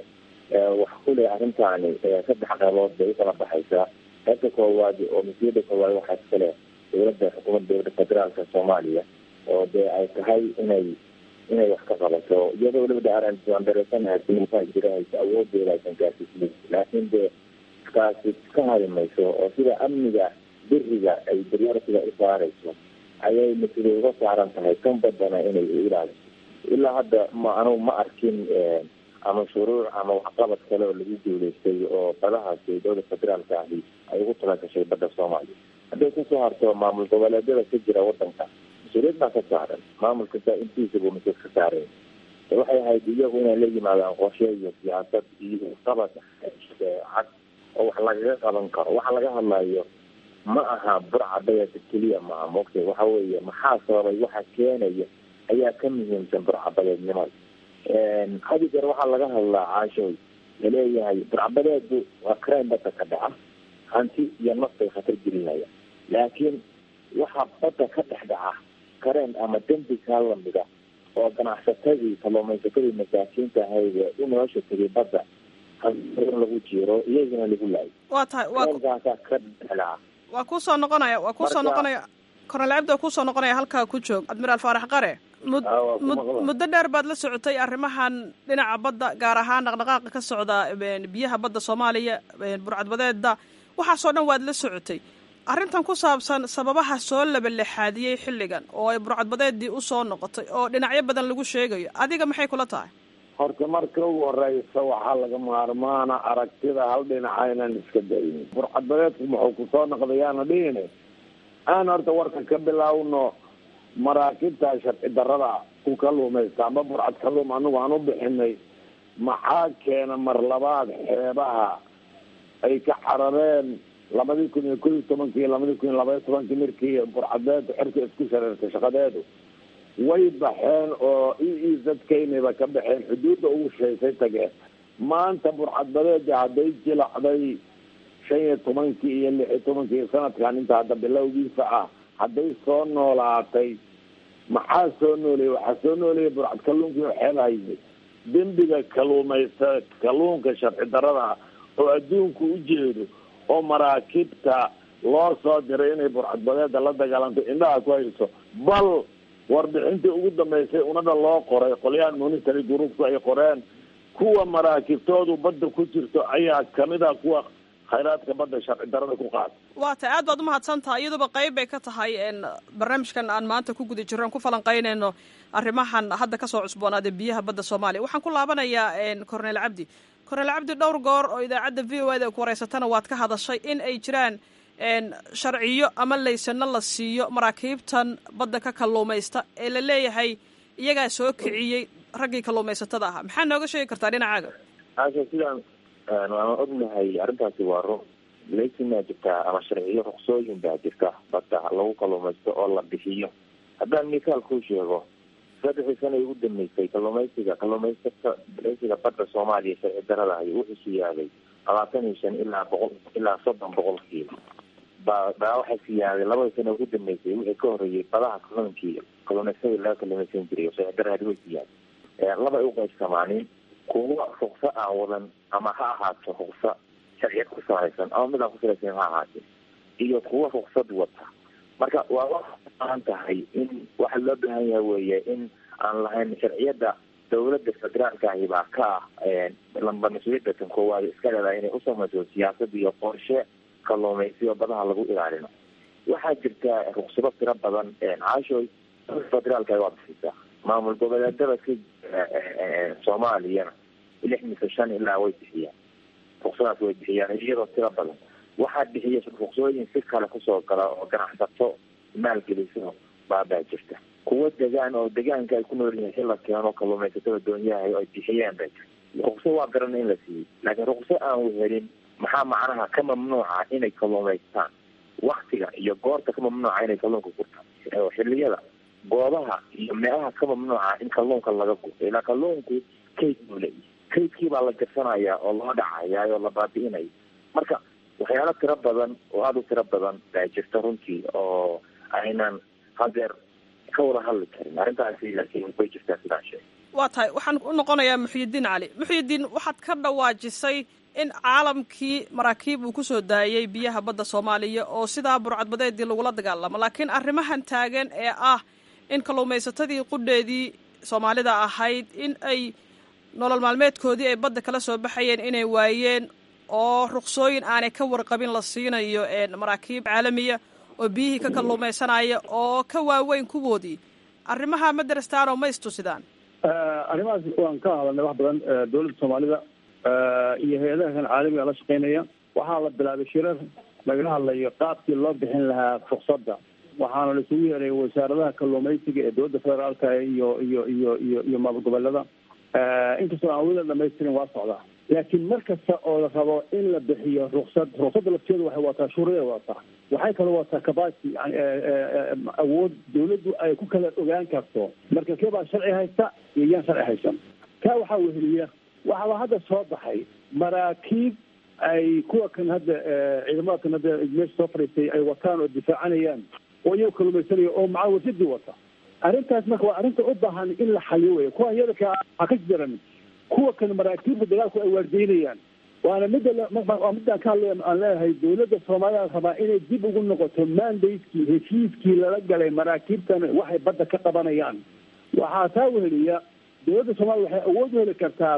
wax ku leh arrintaani 3 qaybood bay kala baxaysaa. qaybta koowaad oo mas-uuliyadda koowaad waxaa iska leh dowladda xukuumadda dowladda federaalka Soomaaliya oo dee ay tahay inay inay wax ka qabato iyadoo weliba aan dareesanahay duruufaha jira haysa awoodeeda aysan gaarsiisnayn laakiin dee kaasi ka hari mayso oo sida amniga biriga ay prioritiga u saarayso ayay mas-uuliyad uga saaran tahay kan badana inay u ilaaliso ilaa hadda anugu ma arkin ama shuruuc ama waxqabad kale oo lagu guuleystay oo badahaasi dowlada federaalka ahi ay ugu talagashay badda soomaaliya hadday kasoo harto maamul goboleedyada ka jira wadanka mas-uuliyad baa ka saaran maamulka intiisa buu mas-uul ka saareen waxay ahayd iyagu inay la yimaadaan qorshe iyo siyaasad iyo qabad cad oo wax lagaga qaban karo waxa laga hadlayo ma aha burcadayada keliya maaha moogtay waxa weeye maxaa sababay waxa keenaya ayaa ka muhiimsan burcabadeednimada hadi jeer waxaa laga hadlaa caashooy laleeyahay burcabadeedu waa crime badda ka dhaca hanti iyo naftay khatar gelinaya laakiin waxaa badda ka dhex dhaca kareen ama dembi kaa lamida oo ganacsatadii kalluumaysatadii masaakiinta ahayd u nolosha tegay badda lagu jiro iyagana lagu laayo waa tahay waa kusoo noqonaya kornel cabdi waa kusoo noqonaya halkaa ku joog admiraal faarax qare muddo dheer baad la socotay arrimahan dhinaca badda gaar ahaan dhaqdhaqaaqa ka socda biyaha badda soomaaliya burcadbadeeda waxaasoo dhan waad la socotay arrintan ku saabsan sababaha soo labalexaadiyey xilligan oo ay burcadbadeedii usoo noqotay oo dhinacyo badan lagu sheegayo adiga maxay kula tahay horta marka ugu horeysa waxaa laga maarmaana aragtida hal dhinaca inaan iska daynin burcadbadeedku muxuu kusoo noqdayaana dhihine aan horta warka ka bilaawno maraakibta sharci darada ku kaluumaysta ama burcad kaluum anigu aan u bixinay maxaa keena mar labaad xeebaha ay ka carareen 2011 2012 markii burcadbeedu xirka isku shareertay shaqadeedu way baxeen oo dadkaynaba ka baxeen xuduudda ugu sheysay tageen maanta burcadbadeeda hadday jilacday 15 iyo 16 sanadkan inta hadda bilowgiisa ah hadday soo noolaatay maxaa soo nooleeyay waxaa soo nooleeyay burcad kalluunkii oo xeel hayay dembiga kaluumaysta kalluunka sharci darada oo adduunku u jeedo oo maraakibta loo soo diray inay burcadbadeeda la dagaalanto indhaha ku hayso bal warbixintii ugu dambeysay unada loo qoray qolyahan monitory groupku ay qoreen kuwa maraakibtoodu badda ku jirto ayaa kamid ah kuwa khayraadka badda sharci darada ku qaada waa tahay aad baad umahadsan tahay iyaduba qayb bay ka tahay barnaamijkan aan maanta ku guda jirro aan ku falanqaynayno arrimahan hadda kasoo cusboonaaday biyaha badda soomaaliya waxaan ku laabanayaa cornel cabdi dhowr goor oo idaacadda v o da ku wareysatana waad ka hadashay in ay jiraan sharciyo ama laysano la siiyo maraakiibtan badda ka kalluumaysta ee la leeyahay iyagaa soo kiciyey raggii kalluumaysatada ahaa maxaa nooga sheegi kartaa dhinacaaga aasha sidaan waan ognahay arrintaasi waa run laysinaa jirtaa ama sharciyo ruqsooyin baa jirta badda lagu kalluumaysto oo la bixiyo haddaan misaal kuu sheego 3 sano ugu dambeysay kalluumaysiga badda Soomaaliya sharci darada ay wuxuu siyaaday 25 ilaa 100 ilaa 30 boqolkiiba baa waxay siyaaday 2 sano ugu dambeysay wixii ka horeeyay badaha kalluumaysiga la kalluumaysan jiray sharci darada way siyaaday laba u qaybsamaaneen kuwa ruqsa aan wadan ama ha ahaato ruqsa sharci ku salaysan ama mid aan ku salaysan ha ahaato iyo kuwa ruqsad wata marka waa waxaan tahay in waxa loo baahan yahay weeye in aan lahayn sharciyada dowladda federaalka ahi baa ka lamba mas-uuliyadda tan koowaad iska leedahay inay u samayso siyaasad iyo qorshe kalluumaysiyo badaha lagu ilaalino waxaa jirta ruqsado tiro badan caashooy federaalka waa bixisaa maamul goboleedada si Soomaaliyana 65 ilaa way bixiyaan ruqsadaas way bixiyaan iyadoo tiro badan waxaa bixiya ruqsooyin si kale kusoo gala oo ganacsato maalgeliso baa jirta kuwa degaan oo deegaanka ay ku nool yihiin si la keeno kalluumaysatada doonyaha ay bixiyaan baa jirta ruqso waa garan in la siiyo laakiin ruqso aan helin maxaa macnaha ka mamnuuca inay kalluumaystaan waktiga iyo goorta ka mamnuuca inay kalluunka gurtaan xilliyada goobaha iyo meelaha ka mamnuuca in kalluunka laga gurto ilaa kalluunku kayd buu leeyahay kaydkii baa la jarsanaya oo loo dhacaya oo la baabi'inaya marka waxyaalo tiro badan oo aada u tiro badan baa jirta runtii oo aynan hadeer ka wada hadli karin arrintaasi laakiin way jirtaa sidaan sheegay waa tahay waxaan u noqonayaa muxyidiin cali muxyidiin waxaad ka dhawaajisay in caalamkii maraakiib uu kusoo daayay biyaha badda Soomaaliya oo sidaa burcadbadeedii lagula dagaalamo laakiin arrimahan taagan ee ah in kalluumaysatadii qudheedii soomaalida ahayd in ay nolol maalmeedkoodii ay badda kala soo baxayeen inay waayeen oo ruqsooyin aanay ka warqabin la siinayo maraakiib caalamiya oo biyihii ka kalluumaysanaya oo ka waaweyn kuwoodii arrimaha ma darastaanoo ma istusidaan arrimahaas waan ka hadalnay wax badan dowladda soomaalida iyo hay-adaha kan caalamiga la shaqeynaya waxaa la bilaabay shirar lagala hadlayo qaabkii loo bixin lahaa ruqsadda waxaana la isugu yeeray wasaaradaha kalluumaysiga ee dowladda federaalka iyo maamul goboleeda inkastoo aan weli dhamaystirin waa socdaa laakiin mar kasta oo la rabo in la bixiyo ruqsadda lafteedu waxay wataa shuruuday wataa waxay kaloo wataa capacity yani awood dawladdu ay ku kala ogaan karto marka keebaa sharci haysta iyo yaan sharci haysan kaa waxaa weheliya waxaaba hadda soo baxay maraakiib ay kuwa kan hadda ciidamada kan hadda meesha soo fadhiistay ay wataan oo difaacanayaan oo iyago kalumaysanaya oo macaawasidii wata arrintaas marka waa arrinta u baahan in la xaliyo wey kuwan yadaka ha ka jiran kuwa kan maraakiibta dagaalku ay waardeynayaan waana midaan ka hadlay aan leeyahay dowladda soomaalida rabaa inay dib ugu noqoto mandatekii heshiiskii lala galay maraakiibtan waxay badda ka qabanayaan waxaa taa weheliya dowladda soomaliya waxay awood heli kartaa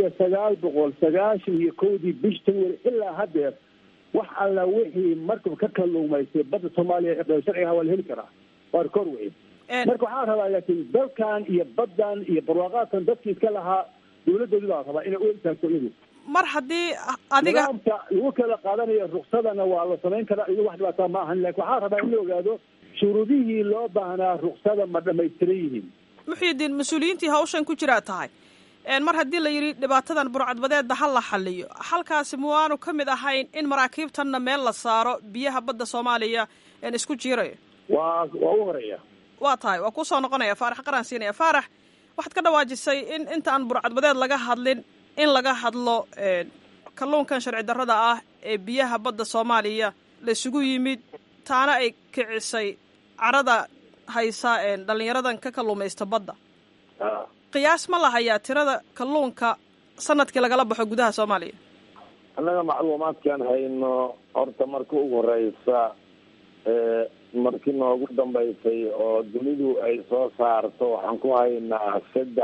1990 bish January ilaa haddeer wax alla wixii markab ka kalluumaysay badda soomaaliya ee sharciga waa la heli karaa waa kor wey marka waxaa rabaa laakiin dalkan iyo baddan iyo barwaaqaadkan dadkii iska lahaa dowladdoodii baa rabaa inay u egtaagto iyadu mar haddii adiga nidaamka lagu kala qaadanayo ruqsadana waa la samayn karaa iyo wax dhibaataa ma ahan laakiin waxaa rabaa in la ogaado shuruudihii loo baahnaa ruqsada ma dhamaystiran yihiin muxyidiin mas-uuliyiintii hawshan ku jiraa tahay mar haddii la yidhi dhibaatadan burcadbadeedda ha la xaliyo halkaasi muwaanu ka mid ahayn in maraakiibtanna meel la saaro biyaha badda soomaaliya isku jiirayo waa u horeeya waa tahay waa kusoo noqonaya faarax qaraan siinaya faarax waxaad ka dhawaajisay in inta aan burcadbadeed laga hadlin in laga hadlo kalluunkan sharci darrada ah ee biyaha badda soomaaliya la isugu yimid taana ay kicisay carada haysa dhalinyaradan ka kalluumaysta badda qiyaas ma lahayaa tirada kalluunka sanadkii lagala baxo gudaha soomaaliya annaga macluumaadkaan hayno horta marka ugu horeysa markii noogu dambaysay oo dunidu ay soo saarto waxaan ku haynaa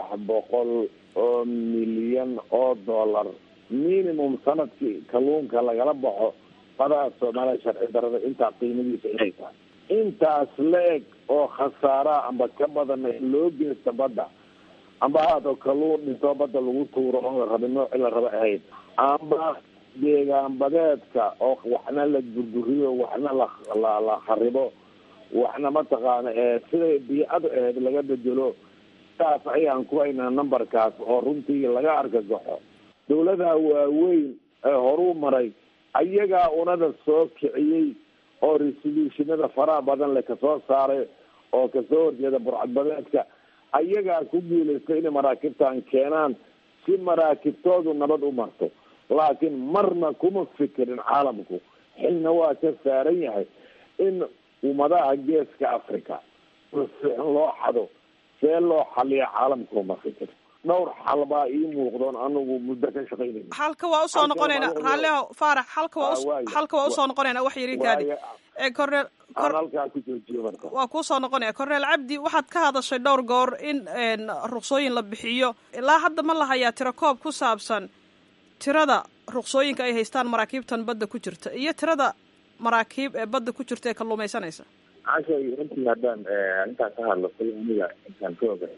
300 oo milyan oo dollar minimum sanadkii kalluunka lagala baxo badaha soomaaliya sharci darada intaa qiimadiisa inay tahay intaas la-eg oo khasaara amba ka badana loo geysta badda amba haado kalluun dhintoo badda lagu tuuro oon la rabin noocii la raba ahayd amba deegaan badeedka oo waxna la gurduriyo waxna la kharibo waxna mataqaana siday biicadu ahayd laga bedelo taas ayaan ku haynaa numberkaas oo runtii laga argagaxo dawladaha waaweyn ee horuu maray ayagaa unada soo kiciyey oo resolutionada faraha badan le kasoo saaray oo kasoo horjeeda burcadbadeedka ayagaa ku guulaystay inay maraakiibtan keenaan si maraakibtoodu nabad u marto laakiin marna kuma fikirin caalamku xilna waa ka saaran yahay in ummadaha geeska africa sixin loo xado see loo xaliya caalamku ma fikir dhowr xal baa ii muuqdoon anigu muddo ka shaqaynay halka waa usoo noqonayna raalliho faarax halka waa usoo noqonayna wax yari kaadi cornel halkaa ku joojiyo marka waa kuusoo noqonaya cornel cabdi waxaad ka hadashay dhowr goor in ruqsooyin la bixiyo ilaa hadda ma lahayaa tiro koob ku saabsan tirada ruqsooyinka ay haystaan maraakiibtan badda ku jirta iyo tirada maraakiib ee badda ku jirta ee kalluumaysanaysa cashay runtii haddaan intaan ka hadlo aniga intaan ka ogay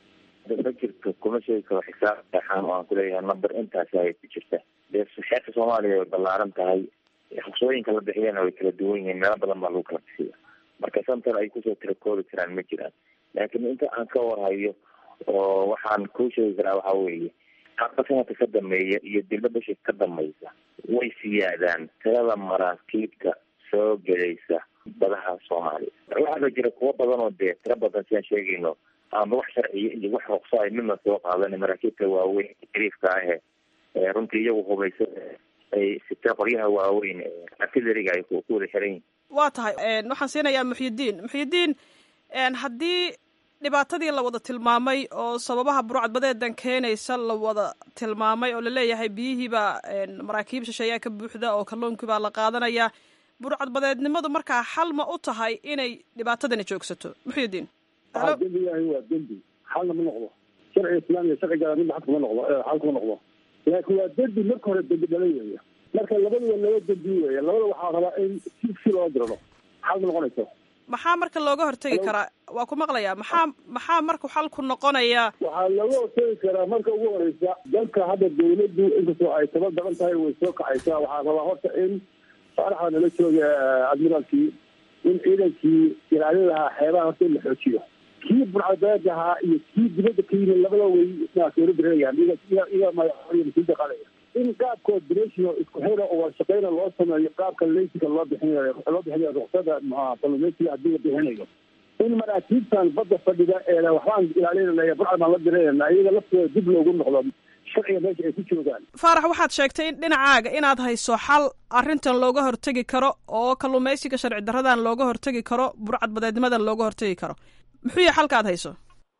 ma jirto kuma sheegi karo xisaab saxaan oo aan kuleeyahay number intaasi ay ku jirta dee xeerka soomaaliya way ballaaran tahay ruqsooyinka la bixiyana way kala duwan yihiin meelo badan baa lagu kala bixiya marka santan ay kusoo tirakoobi karaan ma jiraan laakiin inta aan ka warhayo oo waxaan kuu sheegi karaa waxaa weeye hadda sanadka ka dambeeya iyo dilba bishii ka dambaysa way siyaadaan tirada maraakiibta soo gelaysa badaha soomaaliya waxaa jira kuwo badan oo dee tiro badan si aan sheegayno ama wax sharciya iyo wax ruqsa ay midna soo qaadan maraakiibta waaweyn jariifka ah runtii iyagu hubaysa ay sita qoryaha waaweyn artilleriga ay ku wada xiran yihiin waa tahay waxaan siinayaa muxyidiin haddii dhibaatadii la wada tilmaamay oo sababaha burcadbadeedan keenaysa la wada tilmaamay oo laleeyahay biyihiibaa maraakiib shisheeyaa ka buuxda oo kalluunkii baa la qaadanayaa burcadbadeednimadu markaa xal ma u tahay inay dhibaatadani joogsato muxyidiin dembigahi waa dembi xalna ma noqdo sharciga islaamiga sharciga midna xal kuma noqdo xal kuma noqdo laakiin waa dembi marka hore dembi dhalay weeye marka labaduba laba dembi weeye labada waxaa rabaa in si loo dirano xal ma noqonayso maxaa marka looga hortegi karaa waa ku maqlayaa maxaa marka xalku noqonaya waxaa looga hortegi karaa marka ugu horeysa dalka hadda dawladdu inkastoo ay taba daran tahay way soo kacaysaa waxaa rabaa horta in faaraxa nala jooga admiraalkii in ciidankii ilaalin lahaa xeebaha horta in la xoojiyo kii burcadaad ahaa iyo kii dibadda ka yimid labada way naasoola diranayaan iga masuulda qaadaya in qaabka operation isku xira oo warshaqeyna loo sameeyo qaabka leysiga loo bixinayo ruqsada kalluumeysiga haddii la bixinayo in maraakiibtan badda fadhida ee waxbaan ilaalinanaya burcad baan la diranayna iyaga laftooda dib loogu noqdo sharciga meesha ay ku joogaan. Faarax, waxaad sheegtay in dhinacaaga inaad hayso xal arrintan looga hortegi karo oo kalluumeysiga sharci darradan looga hortegi karo, burcad badeednimadan looga hortegi karo. Muxuu yahay xalka aad hayso?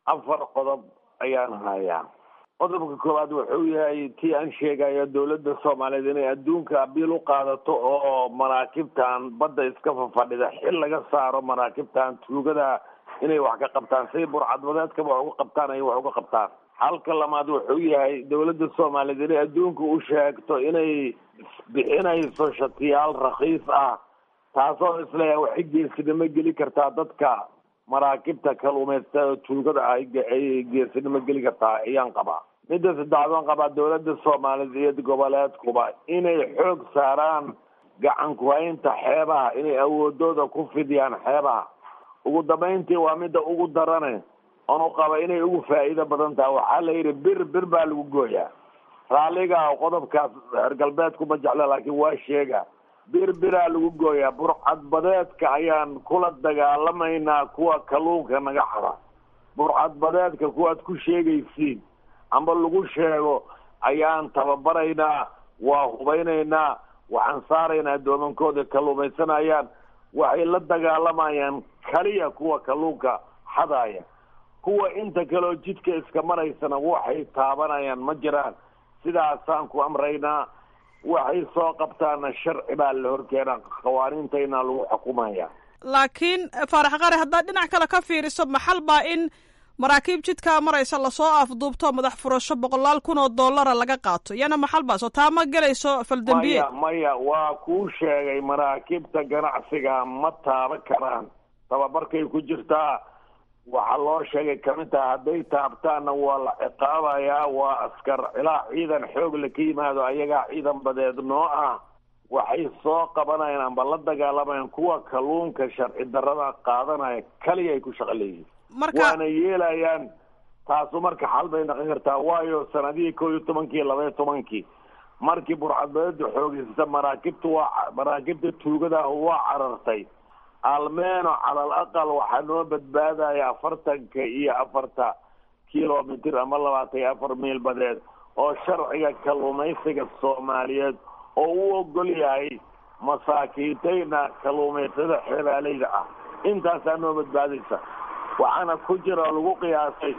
4 qodob ayaan hayaa. qodobka koowaad wuxuu yahay tii aan sheegayo dowladda Soomaaliyeed inay adduunka abiil u qaadato oo maraakibtan badda iska fadhida xil laga saaro maraakibtan tuugada inay wax ka qabtaan si burcad badeedka wax uga qabtaan ay wax uga qabtaan. halka lamaad wuxuu yahay dowladda Soomaaliyeed inay adduunka u sheegto inay bixinayso shatiyaal raqiis ah taasoo isla waxay geesinimo geli kartaa dadka maraakibta kalluumaysatada tuugada ay geesinimo geli kartaa ayaan qabaa. midda saddexaad waan qabaa dowladda Soomaaliyeed iyo goboleedkuba inay xoog saaraan gacan ku haynta xeebaha, inay awoodooda ku fidiyaan xeebaha. ugu dambeyntii waa midda ugu darane oon u qaba inay ugu faa'iido badan tahay. waxaa la yidhi bir baa lagu gooyaa. raalliga qodobkaas reer galbeedku ma jecla laakiin waa sheega biraa lagu gooyaa. burcad badeedka ayaan kula dagaalamaynaa kuwa kalluunka naga xada. burcad badeedka kuwaad ku sheegaysiin amba lagu sheego ayaan tababaraynaa, waa hubeynaynaa, waxaan saaraynaa doomankooda kalluumaysanayaan. waxay la dagaalamayaan kaliya kuwa kalluunka xadaya. kuwa inta kaleo jidka iska maraysana waxay taabanayaan ma jiraan. sidaasaan ku amraynaa. waxay soo qabtaana sharci baa la horkeenaa, qawaaniintayna lagu xukumaya. laakiin Faarax Qare, haddaad dhinac kale ka fiiriso maxal baa in maraakiib jidkaa maraysa lasoo afduubto madax furasho $100,000 laga qaato, iyana maxal baa soo taa ma gelayso faldambiye. maya waa kuu sheegay maraakibta ganacsiga ma taaban karaan, tababarkay ku jirtaa. waxaa loo sheegay kamid taha hadday taabtaanna waa la ciqaabayaa. waa askar ilaa ciidan xoog la ka yimaado ayagaa ciidan badeed noo ah. waxay soo qabanayaan amba la dagaalamayaan kuwa kalluunka sharci darrada qaadanaya kaliya ay ku shaqo leeyihiin. waana yeelayaan. taasu marka xal bay noqon kartaa, waayo sanadihii 11 12 markii burcadbadeedu xoogeysata maraakibta tuugada waa carartay. almeeno calal aqal waxaa noo badbaadaya 44 kilomitir ama 24 miil badeed oo sharciga kalluumaysiga Soomaaliyeed oo u ogol yahay masaakiintayna kalluumaysatada xeebaaleyda ah. intaasaa noo badbaadaysa. waxaana ku jira lagu qiyaasay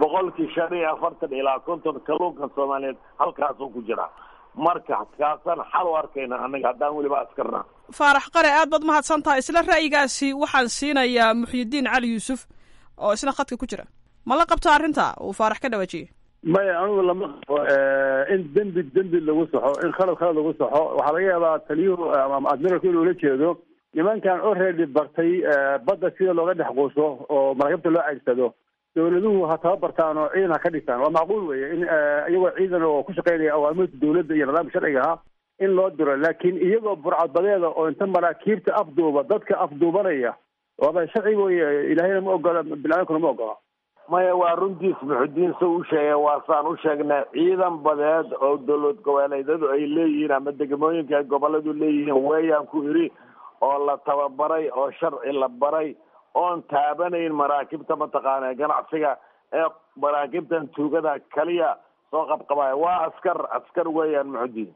45 ilaa 50 kalluunka Soomaaliyeed halkaasuu ku jira. marka kaasaan xal u arkayna anaga haddaan weliba askarna. Faarax Qare, aad baad mahadsan tahay. isla ra'yigaasi waxaan siinayaa Muxyidiin Cali Yuusuf oo isna khadka ku jira. ma la qabto arrinta uu Faarax ka dhawaajiyey? maya anigu lama qabo in dembi lagu saxo, in khalad lagu saxo. waxaa laga yaabaa taliyuhu ama admiralku inuu la jeedo nimankan already bartay badda sida looga dhex quuso oo maraakibta loo ceydsado. dowladuhu ha tababartaan oo ciidan ha ka dhigtaan. waa macquul weeye in iyagoo ciidan oo ku shaqeynaya awaamirta dowladda iyo nidaamka sharciga ah in loo diro. laakiin iyagoo burcadbadeeda oo inta maraakiibta afduuba dadka afduubanaya waaba sharci weye. ilaahayna ma ogola, biniaadamkuna ma ogola. maya waa runtiis Muxyidiin soo u sheegay. waasaan u sheegnay ciidan badeed oo dowlad goboleedyadu ay leeyihiin ama degmooyinka ay goboladu leeyihiin weeyaan ku iri oo la tababaray oo sharci la baray oon taabanayn maraakibta mataqaana ganacsiga ee maraakibtan tuugada kaliya soo qabqabaya. waa askar weeyaan Muxyidiin.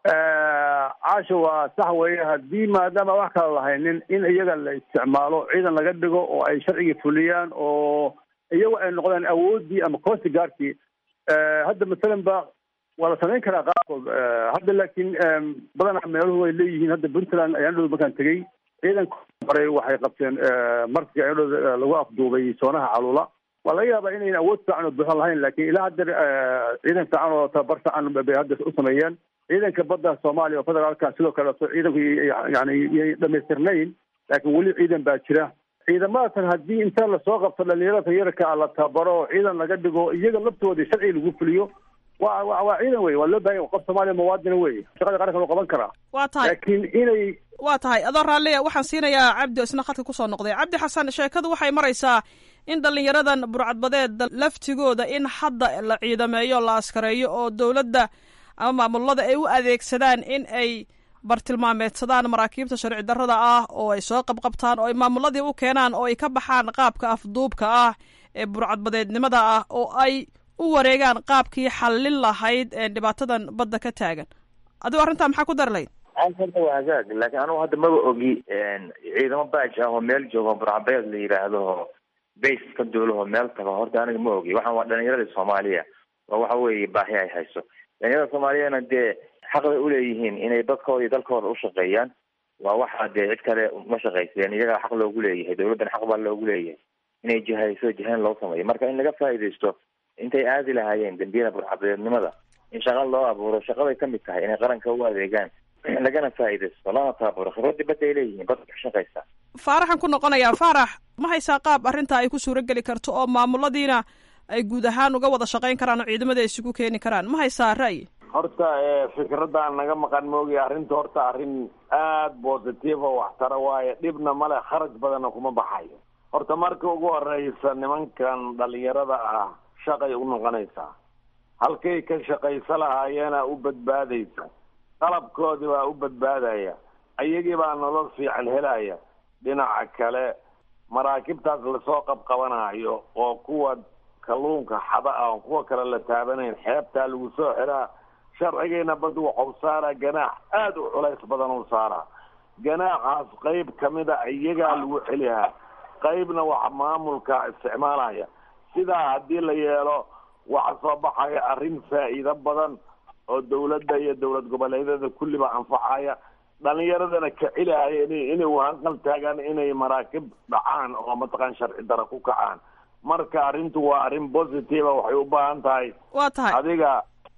caasha waa sax weeye. haddii maadaama wax kala lahaynin in iyaga la isticmaalo ciidan laga dhigo oo ay sharciga fuliyaan oo iyagu ay noqdaan awoodii ama coast guardkii. hadda masalan ba waa la samayn karaa qaarkood. hadda laakiin badanaa meeluhu way leeyihiin. hadda Puntland ayaan dhow markaan tegey ciidanka baray waxay qabteen markii ayadoo lagu afduubay soonaha Calula waa laga yaabaa inayn awood fiican oo buuxan lahayn, laakiin ilaa hadda ciidan fiican oo tababar fiican bay hadda u sameeyeen. ciidanka badda Soomaaliya oo federaalka sidoo kale ciidanku yani yay dhamaystirnayn, laakiin weli ciidan baa jira. ciidamadaas haddii inta lasoo qabto dhalinyarada yarka la tababaro ciidan laga dhigo, iyaga laftooda sharci lagu fuliyo, waa ciidan wey, waa loo baahan qof Soomaaliya muwaadin wey, shaqada qaranka loo qaban karaa. waa tahay laakiin inay waa tahay adoo raalliya waxaan siinayaa Cabdi isna khadka kusoo noqday. Cabdi Xasan, sheekadu waxay maraysaa in dhalinyaradan burcadbadeed laftigooda in hadda la ciidameeyo, la askareeyo oo dowladda ama maamulada ay u adeegsadaan in ay bartilmaameedsadaan maraakiibta sharci darrada ah oo ay soo qabqabtaan oo ay maamuladii u keenaan oo ay ka baxaan qaabka afduubka ah ee burcadbadeednimada ah oo ay u wareegaan qaabkii xallin lahayd dhibaatadan badda ka taagan. adigo arrintaa maxaa ku dari lahayd? horta waa hagaag, laakiin anugu hadda maba ogi ciidamo baaj ah oo meel joogo burcadbadeed la yidhaahdo base ka duulaho meel tago. horta aniga ma ogi. waxaan waa dhalinyarada Soomaaliya oo waxa weeye baahi ay hayso. dhalinyarada Soomaaliyana dee xaq bay uleeyihiin inay dadkooda iyo dalkooda u shaqeeyaan. waa waxa dee cid kale ma shaqayseen, iyagaa xaq loogu leeyahay, dawladdan xaq baa loogu leeyahay inay jihayn loo sameeyo. marka in laga faa'iidaysto intay aadi lahaayeen dambiyada burcadbadeednimada, in shaqa loo abuuro, shaqaday ka mid tahay inay qaranka u adeegaan, lagana faa'iidaysto, lana tababaro. khibradii badda ay leeyihiin, badda ka shaqaysa. Faaraxan ku noqonayaa. Faarax, ma haysaa qaab arrintaa ay ku suuro geli karto oo maamuladiina ay guud ahaan uga wada shaqayn karaan oo ciidamada ay isugu keeni karaan? ma haysaa ra'yi? horta fikradaan naga maqan moogi, arrinta horta arrin aada positive oo waxtara waaye, dhibna male, kharaj badanna kuma baxayo. horta marka ugu horeysa nimankan dhalinyarada ah shaqay u noqonaysaa, halkay ka shaqaysa lahaayeena u badbaadaysa, qalabkoodii baa u badbaadaya, ayagii baa nolol fiican helaya. dhinaca kale maraakibtaas lasoo qabqabanayo oo kuwa kalluunka xada ah oo kuwa kale la taabanayn, xeebtaa lagu soo xiraa, sharcigeena badu waxau saaraa ganaax aada u culays badan u saaraa. ganaaxaas qayb kamida iyagaa lagu celiyaa, qaybna waxa maamulka isticmaalaya. sidaa haddii la yeelo waxa soo baxaya arrin faa'iido badan oo dawladda iyo dawlad goboleedyada kulliba anfacaya, dhalinyaradana ka celihaya inay hanqal taagaan inay maraakib dhacaan oo mataqaan sharci daro ku kacaan. marka arrintu waa arrin positive, waxay u baahan tahay waa tahay adiga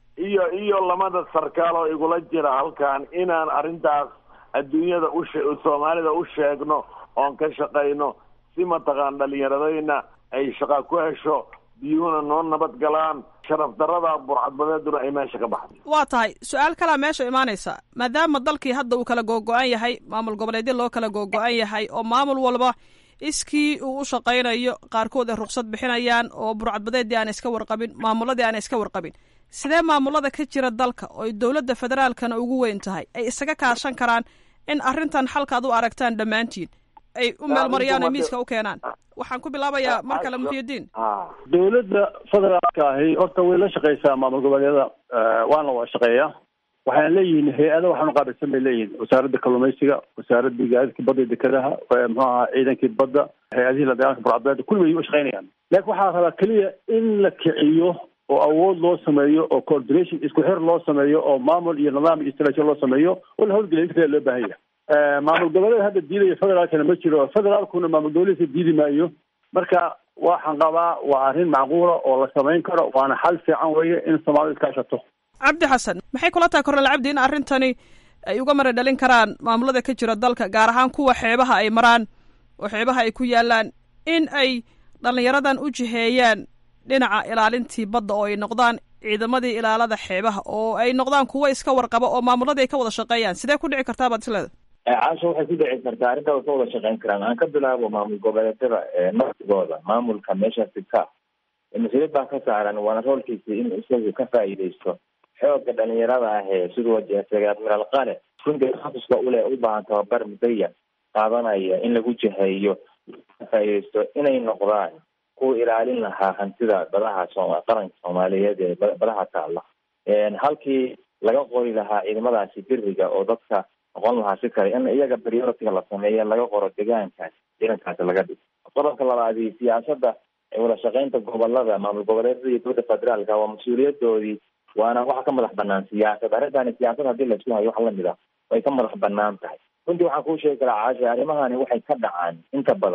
iyo lamada sarkaal oo igula jira halkan inaan arrintaas adduunyada Soomaalida u sheegno oon ka shaqayno si mataqaan dhalinyaradayna ay shaqa ku hesho, biyuhuna noo nabad galaan, sharaf darrada burcadbadeeduna ay meesha ka baxday. waa tahay su-aal kalaa meesha imaanaysa. maadaama dalkii hadda uu kala googo-an yahay, maamul goboleedyo loo kala googo-an yahay, oo maamul walba iskii uu u shaqaynayo, qaarkood ay ruqsad bixinayaan oo burcadbadeedii aan iska warqabin, maamuladii aan iska warqabin, sidee maamulada ka jira dalka oo dowladda federaalkana ugu weyn tahay ay isaga kaashan karaan in arrintan xalkaad u aragtaan dhammaantiin ay u meelmariyaan oo miiska u keenaan? waxaan ku bilaabayaa mar kale Muxyidiin. dawladda federaalka ahi horta way la shaqaysaa maamul goboleedyada, waana wada shaqeeyaa. waxayna leeyihiin hay-ada waxaanu qaabilsan bay leeyihiin, wasaaradda kalluumaysiga, wasaaradda gaadiidka badda iyo dekedaha, muxuu ahaa ciidankii badda, hay-adihii la dagaalanka burcadbadeeda, kulli way u shaqaynayaan. laakiin waxaa rabaa keliya in la kiciyo oo awood loo sameeyo oo coordination isku xir loo sameeyo oo maamul iyo nidaam iyo istiraatiiji loo sameeyo oo la hawlgeliyo. inta kale loo baahan yahay. maamul goboleed hadda diidaya federaalkana ma jiro, federaalkuna maamul goboleedka diidi maayo. marka waxaan qabaa waa arrin macquula oo la samayn karo, waana xal fiican weeye in Soomaalidu iskaashato. Cabdi Xasan, maxay kula tahay Korneyl Cabdi in arrintani ay uga mara dhalin karaan maamulada ka jira dalka, gaar ahaan kuwa xeebaha ay maraan oo xeebaha ay ku yaalaan, in ay dhalinyaradan u jiheeyaan dhinaca ilaalintii badda oo ay noqdaan ciidamadii ilaalada xeebaha oo ay noqdaan kuwa iska warqaba oo maamuladii ay ka wada shaqeeyaan? sidee ku dhici kartaa baad isleedahay? caasha waxay ku dhici kartaa arrintaa way ka wada shaqeyn karaan. aan ka bilaabo maamul goboleedyada naftigooda, maamulka meeshaasi ka mas-uuliyad baa ka saaran, waana roolkiisa in isagu ka faa'iidaysto xoogga dhalinyarada ah ee siduu wajeestay admiraal qale runtii takhasuska ule u baahan tababar mudaya qaadanaya in lagu jiheeyo, ka faa'iidaysto inay noqdaan kuwa ilaalin lahaa hantida badaha qaranka Soomaaliyeed ee badaha taala, halkii laga qori lahaa ciidamadaasi biriga oo dadka noqon lahaa si kale in iyaga priority la sameeyo, laga qoro deegaankaas ciidankaasi laga dhigo. qodobka labaad, siyaasadda wada shaqaynta gobolada, maamul goboleedyada iyo dowladda federaalka waa mas-uuliyadoodii, waana waxa ka madax banaan siyaasad. arrintaani siyaasad haddii la isku hayo wax lamid ah way ka madax banaan tahay. runtii waxaan kuu sheegi karaa caasha, arrimahani waxay ka dhacaan inta badan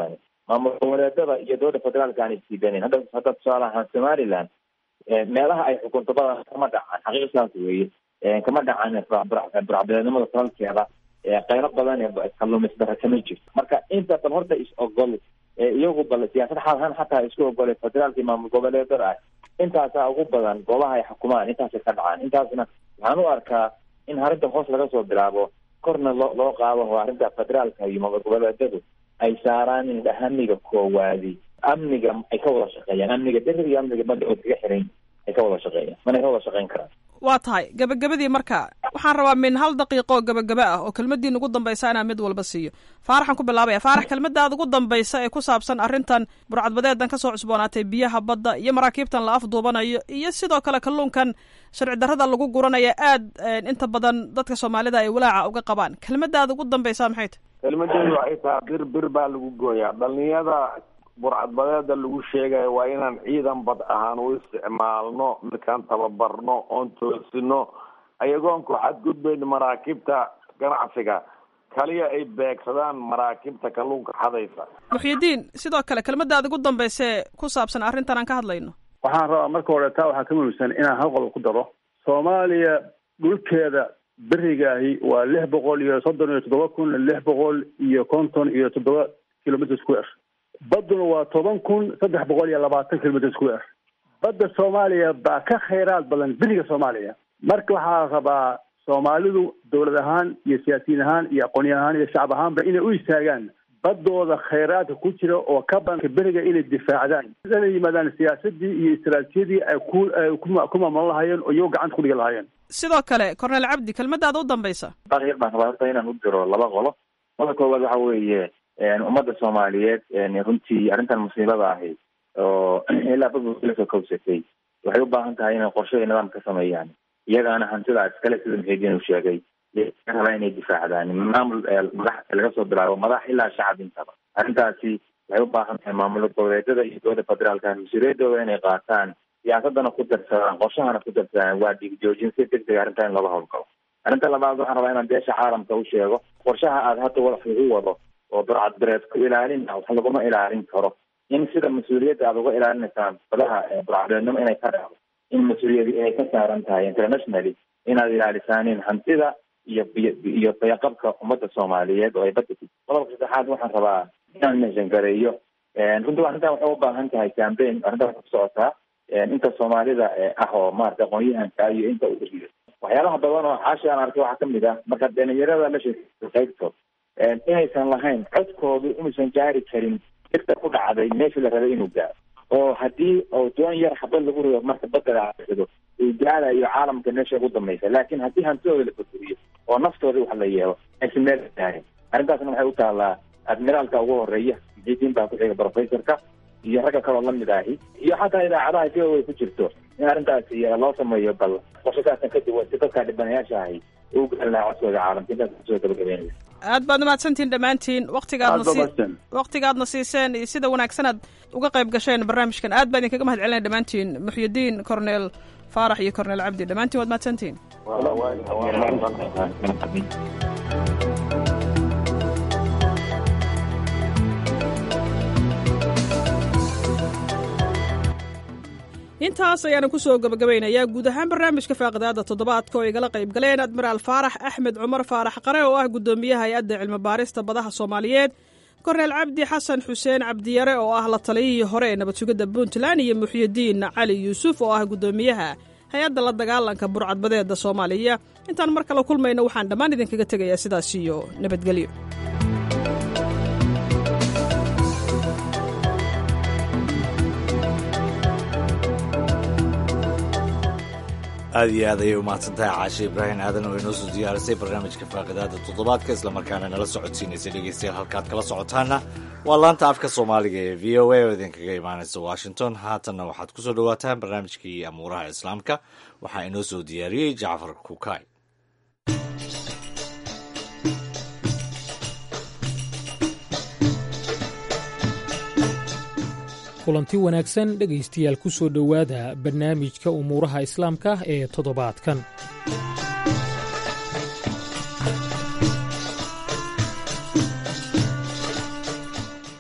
maamul goboleedada iyo dowladda federaalka aanay siidanin. hadda tusaale ahaan somaliland meelaha ay xukunto badan kama dhacaan, xaqiiq saas weeye, kama dhacaan burcadbadeednimada falalkeeda qaylo badan ee kalluumaysdara kama jirto. marka inta bal horta is ogol iyagu bal siyaasad xaalahaan xataa isku ogolay federaalka iyo maamul goboleedada ah, intaasaa ugu badan goobaha ay xukumaan, intaasay ka dhacaan. intaasna waxaan u arkaa in arrinta hoos laga soo bilaabo korna loo qaado oo arrinta federaalka iyo maamul goboleedadu ay saaraan in amniga koowaadi amniga ay ka wada shaqeeyaan, amniga deriga iyo amniga badda oo kaga xiran ay ka wada shaqeeyaan, mana ka wada shaqeyn karaan. waa tahay gabagabadii marka waxaan rabaa min hal daqiiqo oo gabagaba ah oo kelmadiin ugu dambaysa inaan mid walba siiyo. faaraxaan ku bilaabaya. faarax, kelmadaada ugu dambaysa ee ku saabsan arrintan burcadbadeedan kasoo cusboonaatay biyaha badda iyo maraakiibtan la afduubanayo iyo sidoo kale kalluunkan sharci darrada lagu guranaya aad inta badan dadka soomaalida ay walaaca uga qabaan. kelmadaada ugu dambaysa maxay tahay? kelmadeedu waxay tahay bir baa lagu gooyaa. dhalinyada burcadbadeeda lagu sheegayo waa inaan ciidan bad ahaan u isticmaalno, markaan tababarno oon toosino, ayagoon ku xadgudbayn maraakiibta ganacsiga, kaliya ay beegsadaan maraakiibta kalluunka xadaysa. muxyidiin, sidoo kale kelmadaada ugu dambayse ku saabsan arrintan aan ka hadlayno. waxaan rabaa marka hore taa waxaa ka muhiimsan inaan hal qodob ku daro. soomaaliya dhulkeeda berigaahi waa 637,657 kilomitr square. badduna waa 10,320 kilomitr square. badda soomaaliya baa ka khayraad badan beriga soomaaliya. marka waxaa rabaa soomaalidu dowlad ahaan iyo siyaasiyiin ahaan iyo aqoonyahan ahaan iyo shacab ahaanba inay u istaagaan baddooda khayraadka ku jira oo ka badan beriga inay difaacdaan, inay yimaadaan siyaasadii iyo istaraatiijiyadii ay ku maamulan lahaayeen oo iyago gacanta ku dhigi lahaayeen. sidoo kale cornel cabdi, kelmadaada u dambaysa. daqiiq baan rabaa horta inaan u diro laba qolo. qodob koowaad waxa weeye ummadda soomaaliyeed runtii arrintan musiibada ahi oo ilaa badla soo kowsatay waxay u baahan tahay inay qorshe iyo nidaam ka sameeyaan, iyagaana hantida iskale sida muxiidiin uu sheegay rabaa inay difaacdaan maamul madax laga soo bilaabo madax ilaa shacab intaba. arrintaasi waxay u baahan tahay maamul goboleedyada iyo dowladda federaalka mas-uuliyadooda inay qaataan, siyaasadana ku darsadaan, qorshahana ku darsadaan, waa dhig joojin si degdeg arrinta in laga howlgalo. arrinta labaad waxaan rabaa inaan beesha caalamka u sheego qorshaha aad hadda wadax ugu wado oo burcadbadeed ku ilaalin wax laguma ilaalin karo, in sida mas-uuliyadda aad uga ilaalinaysaan badaha burcadbadeednimo inay ka dhacdo, in mas-uuliyadi inay ka saaran tahay internationally inaad ilaalisaanin hantida iyo bayaqabka ummadda soomaaliyeed oo ay badda ku. qodobka saddexaad waxaan rabaa inaan meeshan gareeyo runtii arrintan waxay u baahan tahay campaign. arrintan waxay ku socotaa inta soomaalida ah oo maarata aqoon-yahanka iyo inta u dhiriyo waxyaalaha badan oo caashi aan arkay waxaa kamid ah marka dhalinyarada la sheegay qaybtood inaysan lahayn codkoodu inuusan gaari karin dirta ku dhacday meeshii la rabay inuu gaaro, oo haddii oo doon yar xabad lagu rido marka badda laado uu gaarayo caalamka meesha ugu dambaysa, laakiin haddii hantidooda la furfuriyo oo naftooda wax la yeelo aysan meel gaarin. arrintaasna waxay u taallaa admiraalka ugu horeeya, muxiidiin baa ku xiga professorka iyo ragga kaloo lamid ahi, iyo xataa idaacadaha si ay ku jirto in arrintaasi loo sameeyo bal qorshadaasan ka duwan si dadkaa dhibanayaasha ahi u gaari lahaa codkooda caalamka. intaas kusoo gabagabeynaya. aad baad umahadsantihin dhammaantiin waktigaadna siiseen iyo sida wanaagsan uga qayb gasheen barnaamijkan. aad baan idinkaga mahad celinaya dhammaantiin, muxyidiin, cornel faarax iyo cornel cabdi, dhammaantiin waad mahadsantihin. intaas ayaana kusoo gabagabaynayaa guud ahaan barnaamijka faaqidaada toddobaadka oo igala qayb galeen admiraal faarax axmed cumar faarax qare oo ah guddoomiyaha hay-adda cilmi baarista badaha soomaaliyeed, korneel cabdi xasan xuseen cabdiyare oo ah la taliyihii hore ee nabad sugidda puntland, iyo muxyidiin cali yuusuf oo ah guddoomiyaha hay-adda la dagaalanka burcadbadeeda soomaaliya. intaan mar kale kulmayno waxaan dhammaan idinkaga tegayaa sidaas iyo nabadgelyo. aad iyo aad ayay umahadsantahay caashe ibraahim aadan oo inoo soo diyaarisay barnaamijka faaqidaada toddobaadka islamarkaana nala socodsiinaysay dhegeystayaal halkaad kala socotaana waa laanta afka soomaaliga ee v o a oo idinkaga imaanaysa washington. haatanna waxaad kusoo dhawaataan barnaamijkii amuuraha islaamka waxaa inoo soo diyaariyey jacfar kukaay. kulanti wanaagsan dhegaystayaal ku soo dhowaada barnaamijka umuuraha islaamka ee toddobaadkan.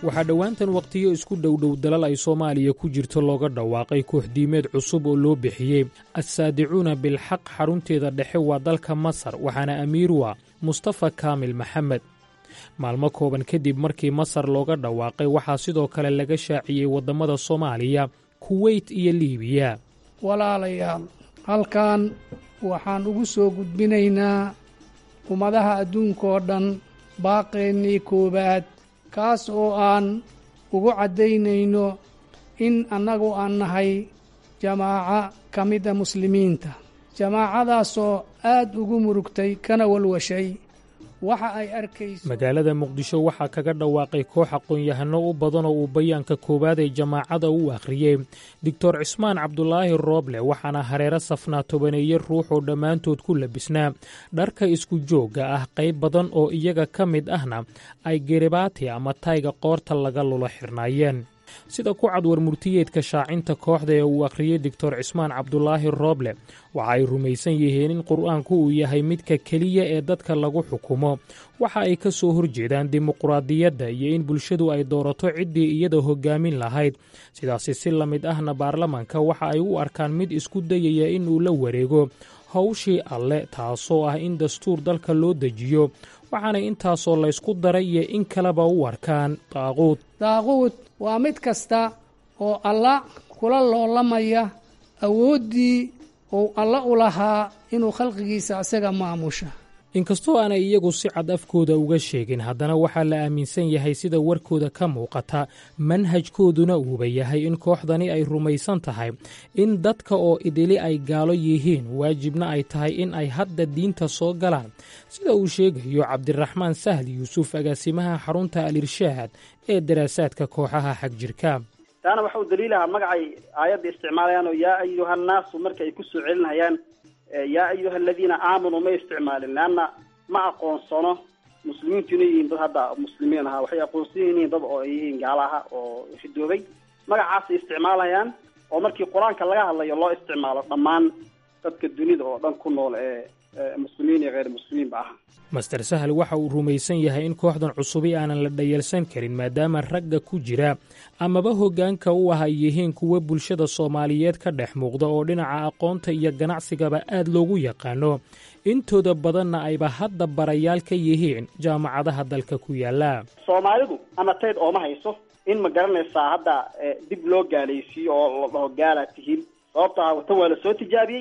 waxaa dhowaantan wakhtiyo isku dhowdhow dalal ay soomaaliya ku jirto looga dhawaaqay kooxdiimeed cusub oo loo bixiyey assaadicuuna bilxaq. xarunteeda dhexe waa dalka masar, waxaana amiir u ah mustafa kaamil maxamed. maalmo kooban kadib markii masar looga dhawaaqay waxaa sidoo kale laga shaaciyey waddamada soomaaliya, kuweyt iyo liibiya. walaalayaal, halkan waxaan ugu soo gudbinaynaa ummadaha adduunkaoo dhan baaqeennii koowaad, kaas oo aan ugu caddaynayno in annagu aan nahay jamaaco ka mida muslimiinta, jamaacadaasoo aad ugu murugtay kana walwashay waxa ay arkayso. magaalada muqdisho waxaa kaga dhawaaqay koox aqoon-yahano u badan oo uu bayaanka koowaad ee jamaacada u akhriyey doctor cismaan cabdulaahi rooble, waxaana hareero safnaa tobaneeye ruux oo dhammaantood ku labisnaa dharka isku joogga ah. qayb badan oo iyaga ka mid ahna ay geribaati ama tayga qoorta laga lulo xirnaayeen. sida ku cad warmurtiyeedka shaacinta kooxda ee uu akhriyey doctor cismaan cabdulaahi rooble, waxa ay rumaysan yihiin in qur'aanku uu yahay midka keliya ee dadka lagu xukumo. waxa ay ka soo horjeedaan dimuqraadiyadda iyo in bulshadu ay doorato ciddii iyada hoggaamin lahayd. sidaasi si la mid ahna baarlamaanka waxa ay u arkaan mid isku dayaya inuu la wareego hawshii alle, taasoo ah in dastuur dalka loo dejiyo. waxaana intaasoo laysku daray iyo in kaleba u arkaan daaquud. daaquud waa mid kasta oo alla kula loolamaya awooddii uu alla u lahaa inuu khalqigiisa isaga maamusha. inkastoo aanay iyagu si cad afkooda uga sheegin, haddana waxaa la aaminsan yahay sida warkooda ka muuqata, manhajkooduna uuba yahay in kooxdani ay rumaysan tahay in dadka oo idili ay gaalo yihiin, waajibna ay tahay in ay hadda diinta soo galaan, sida uu sheegayo cabdiraxmaan sahli yuusuf, agaasimaha xarunta al-irshaad ee daraasaadka kooxaha xagjirka. taana waxa uu daliilahaa magacay aayadda isticmaalayaan oo yaa ayuhannaasu marka ay ku soo celinayaan yaa ayuha aladiina aamanuu ma isticmaalin, leanna ma aqoonsano muslimiintu inay yihiin dad hadda muslimiin ahaa, waxay aqoonsan yihiin dad oo ay yihiin gaalo aha oo ridoobay. magacaasay isticmaalayaan oo markii qur-aanka laga hadlayo loo isticmaalo dhammaan dadka dunida oo dhan ku nool ee muslimiin iyo hayr muslimiinba ah. master sahal waxa uu rumaysan yahay in kooxdan cusubi aanan la dhayalsan karin, maadaama ragga ku jira amaba hoggaanka u ah ay yihiin kuwa bulshada soomaaliyeed ka dhex muuqda oo dhinaca aqoonta iyo ganacsigaba aad loogu yaqaano. intooda badanna ayba hadda barayaal ka yihiin jaamacadaha dalka ku yaalla. soomaalidu ama tayd ooma hayso in ma garanaysaa hadda dib loo gaalaysiiyo oo la dhaho gaalaad tihiin, sababta tan waa la soo tijaabiyey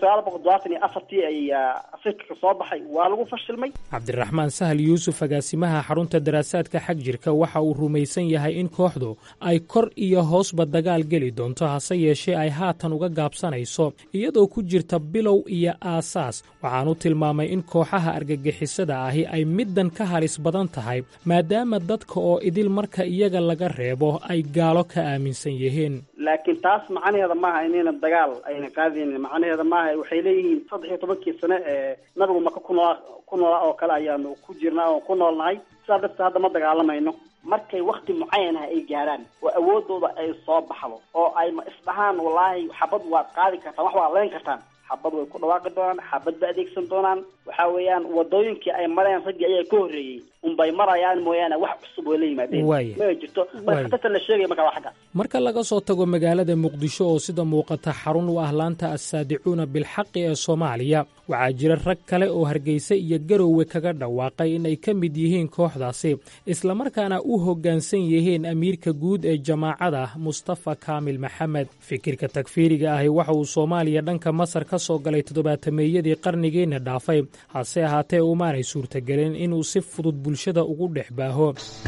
1924 ayaa afrika ka soo baxay, waa lagu fashilmay. cabdiraxmaan sahal yuusuf, agaasimaha xarunta daraasaadka xagjirka, waxa uu rumaysan yahay in kooxdu ay kor iyo hoosba dagaal geli doonto, hase yeeshee ay haatan uga gaabsanayso iyadoo ku jirta bilow iyo aasaas. waxaanu tilmaamay in kooxaha argagixisada ahi ay middan ka halis badan tahay, maadaama dadka oo idil marka iyaga laga reebo ay gaalo ka aaminsan yihiin. laakiin taas macnaheeda maaha inayna dagaal ayna qaadaynin, macnaheeda maaha waxay leeyihiin 13 sano ee nabigu maka ku noolaa oo kale ayaanu ku jirnaa oo ku noolnahay, sidaa darteed hadda ma dagaalamayno. markay wakti mucayan ah ay gaaraan oo awoodooda ay soo baxdo oo ay ma isdhahaan wallaahi xabad waad qaadi kartaan, wax waad leen kartaan, xabad way ku dhawaaqi doonaan, xabad ba adeegsan doonaan. waxa weeyaan wadooyinkii ay mareen raggii ayaa ka horreeyey unbay marayaan mooyaane wax cusub oo la yimaadeen ma jirto. khatarta la sheegaya marka waa xagga. marka laga soo tago magaalada muqdisho oo sida muuqata xarun u ah laanta assaadicuuna bilxaqi ee soomaaliya, waxaa jira rag kale oo hargeysa iyo garoowe kaga dhawaaqay in ay ka mid yihiin kooxdaasi, islamarkaana u hoggaansan yihiin amiirka guud ee jamaacada mustafa kaamil maxamed. fikirka takfiiriga ahi waxa uu soomaaliya dhanka masar ka soo galay 70meeyadii qarnigiina dhaafay, hase ahaatee umaanay suurtagelin inuu si fudud bulshada ugu dhex baaho.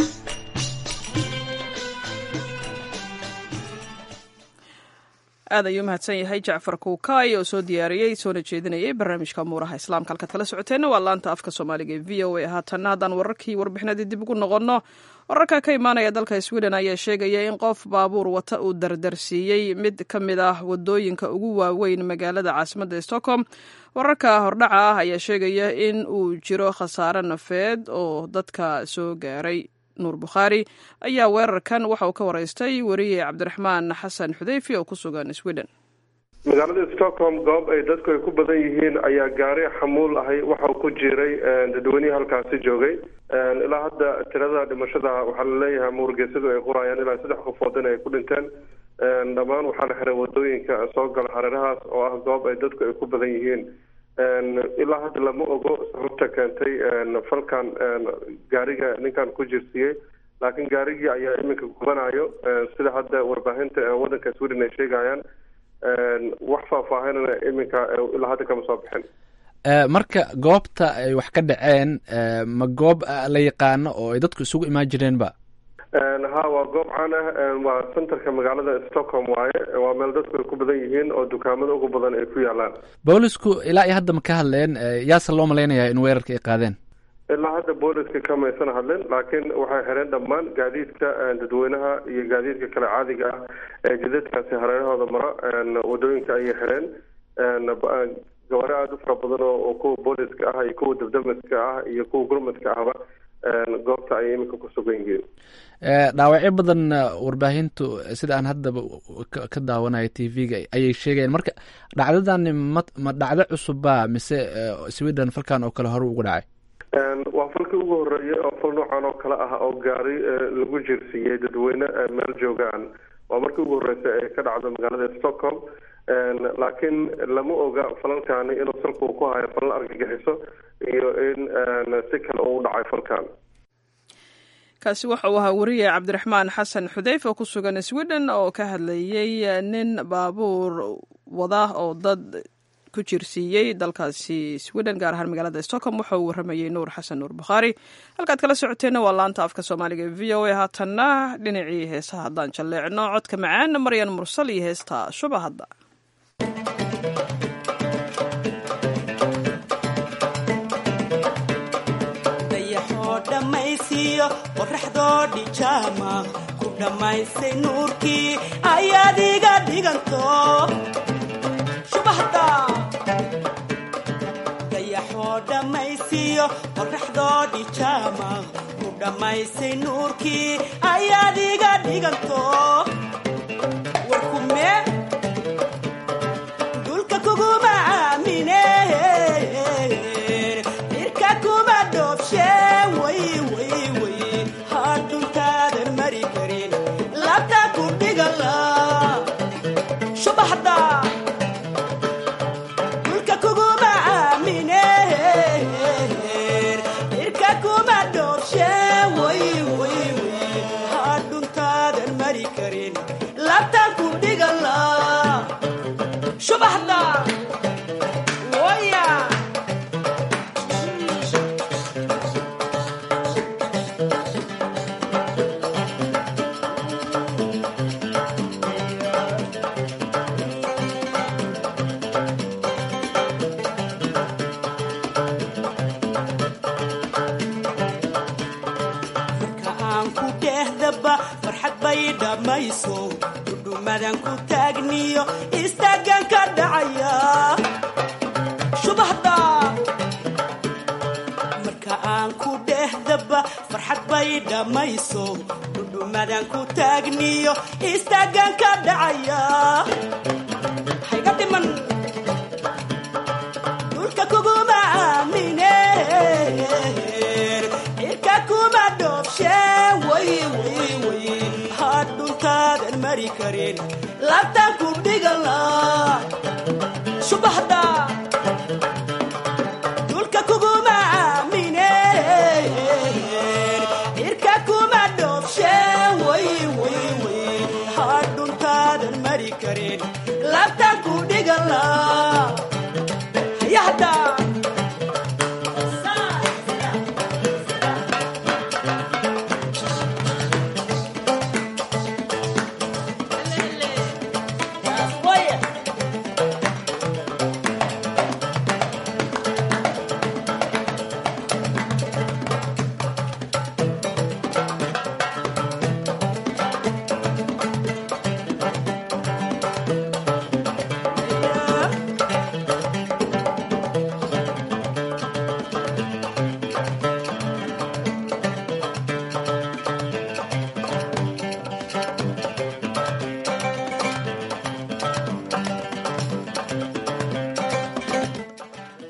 aad ayuu mahadsan yahay jacfar kuukaay oo soo diyaariyey soona jeedinayay barnaamijka umuuraha islaamka. halkaad kala socoteenna waa laanta afka soomaaliga ee v o a. haatanna haddaan wararkii warbixinadii dib ugu noqonno, wararka ka imaanaya dalka sweden ayaa sheegaya in qof baabuur wata uu dardarsiiyey mid ka mid ah wadooyinka ugu waaweyn magaalada caasimadda stockholm. wararka hordhaca ah ayaa sheegaya in uu jiro khasaare nafeed oo dadka soo gaaray. nuur bukhaari ayaa weerarkan waxa uu ka waraystay weriye cabdiraxmaan xasan xudeyfi oo ku sugan sweden. magaalada Stockholm goob ay dadku ay ku badan yihiin ayaa gaari xamuul ahay waxa uu ku jiray dadweynaha halkaasi joogay ilaa hadda tirada dhimashada waxaa la leeyahay muurgeysadu ay qorayaan ilaa 3 qofood ay ku dhinteen dhammaan waxaa la xiray wadooyinka soo gala hareerahaas oo ah goob ay dadku ay ku badan yihiin ilaa hadda lama ogo sababta keentay falkan gaariga ninkan ku jirsiyay laakiin gaarigii ayaa iminka gubanayo sida hadda warbaahinta wadanka Sweden ay sheegayaan wax faahfaahinana iminka ilaa hadda kama soo bixin marka goobta ay wax ka dhaceen ma goob la yaqaano oo ay dadku isugu imaan jireen ba waa goob caan ah waa centerka magaalada Stockholm waaye waa meel dadku ku badan yihiin oo dukaamada ugu badan ay ku yaalaan boolisku ilaa hadda ma ka hadleen yaase loo maleynayaa in weerarka ay qaadeen ilaa hadda booliska kama aysan hadleen laakiin waxay xireen dhammaan gaadiidka dadweynaha iyo gaadiidka kale caadiga ah ee jidadkaasi hareerahooda mara wadooyinka ayay xireen gawaari aada u fara badan oo kuwa booliska ah iyo kuwa dabdamiska ah iyo kuwa gurmadka ahba goobta ayay iminka ku sugan yihiin dhaawacyo badan warbaahintu sida aan haddaba ka daawanayo tv-ga ayay sheegayeen marka dhacdadani ma dhacdo cusubba mise Sweden falkan oo kale hore ugu dhacay waa falkii ugu horeeyay oo fal noocan oo kale ah oo gaari lagu jirsiyay dadweyne meel joogaan waa markii ugu horeysay ee ka dhacdo magaalada Stockholm laakiin lama oga falalkaani inuu salku ku hayo falal argagixiso iyo in si kale uu dhacay falkan kaasi waxa uu ahaa wariye cabdiraxmaan xasan xudeyf oo ku sugan Sweden oo ka hadlayay nin baabuur wada oo dad ku jirsiiyey dalkaasi Sweden gaar ahaan magaalada Stockholm waxa uu waramayay Nuur Xasan Nuur Bukhari halkaad kala socoteena waa laanta afka Soomaaliga ee VOA haatanna dhinacii heesaha haddaan jaleecno codka macaan Maryan Mursal iyo heesta Shubahada dayaxoo dhammaysiyo qorraxdoo dhijama ku dhammaysay nuurkii ayaad iga dhiganto shubahada dayaxoo dhammaysiyo qorraxdoo dhijama ku dhammaysay nuurkii ayaad iga dhiganto warkume dulka kuguma aamine irka kuma dhoobshe way hadhuntaadan mari karin labta ku dhigala shubahada shubahda waya marka aan ku dhehdaba farxad bay dhammayso madan ku taagniyo istaagan ka dhacaya shubahda marka aan ku dhehdaba farxad bay dhammayso dhudhumadan ku taagniyo istaagan ka dhacaya hayga dhiman dhulka kuguma aamine irka kuma dhoobshe way hadhuntaadan mari karin labtan ku dhigala shubahda dhulka kuguma aamine irka kuma dhoobshe way hadhuntaadan mari karin labtan ku dhigala hayahda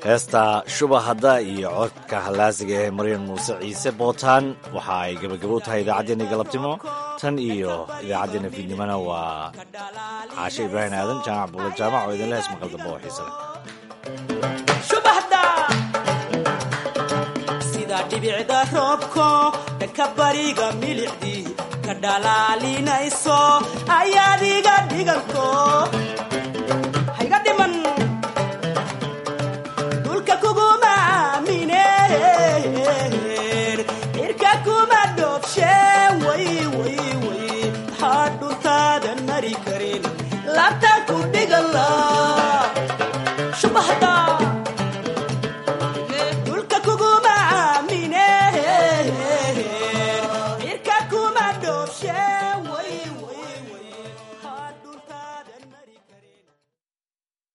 heesta shubahada iyo codka hallaasiga ee maryan muuse ciise bootaan waxa ay gebagabo tahay idaacaddeenna galabtimo tan iyo idaacaddeenna fiidnimona waa caashe ibraahim aadan jaamac buulo jaamac oo idinla hees maqal damba oo xiise leh sida dhibicda roobko dhanka bariga milixdii ka dhalaalinayso ayaad iga dhiganto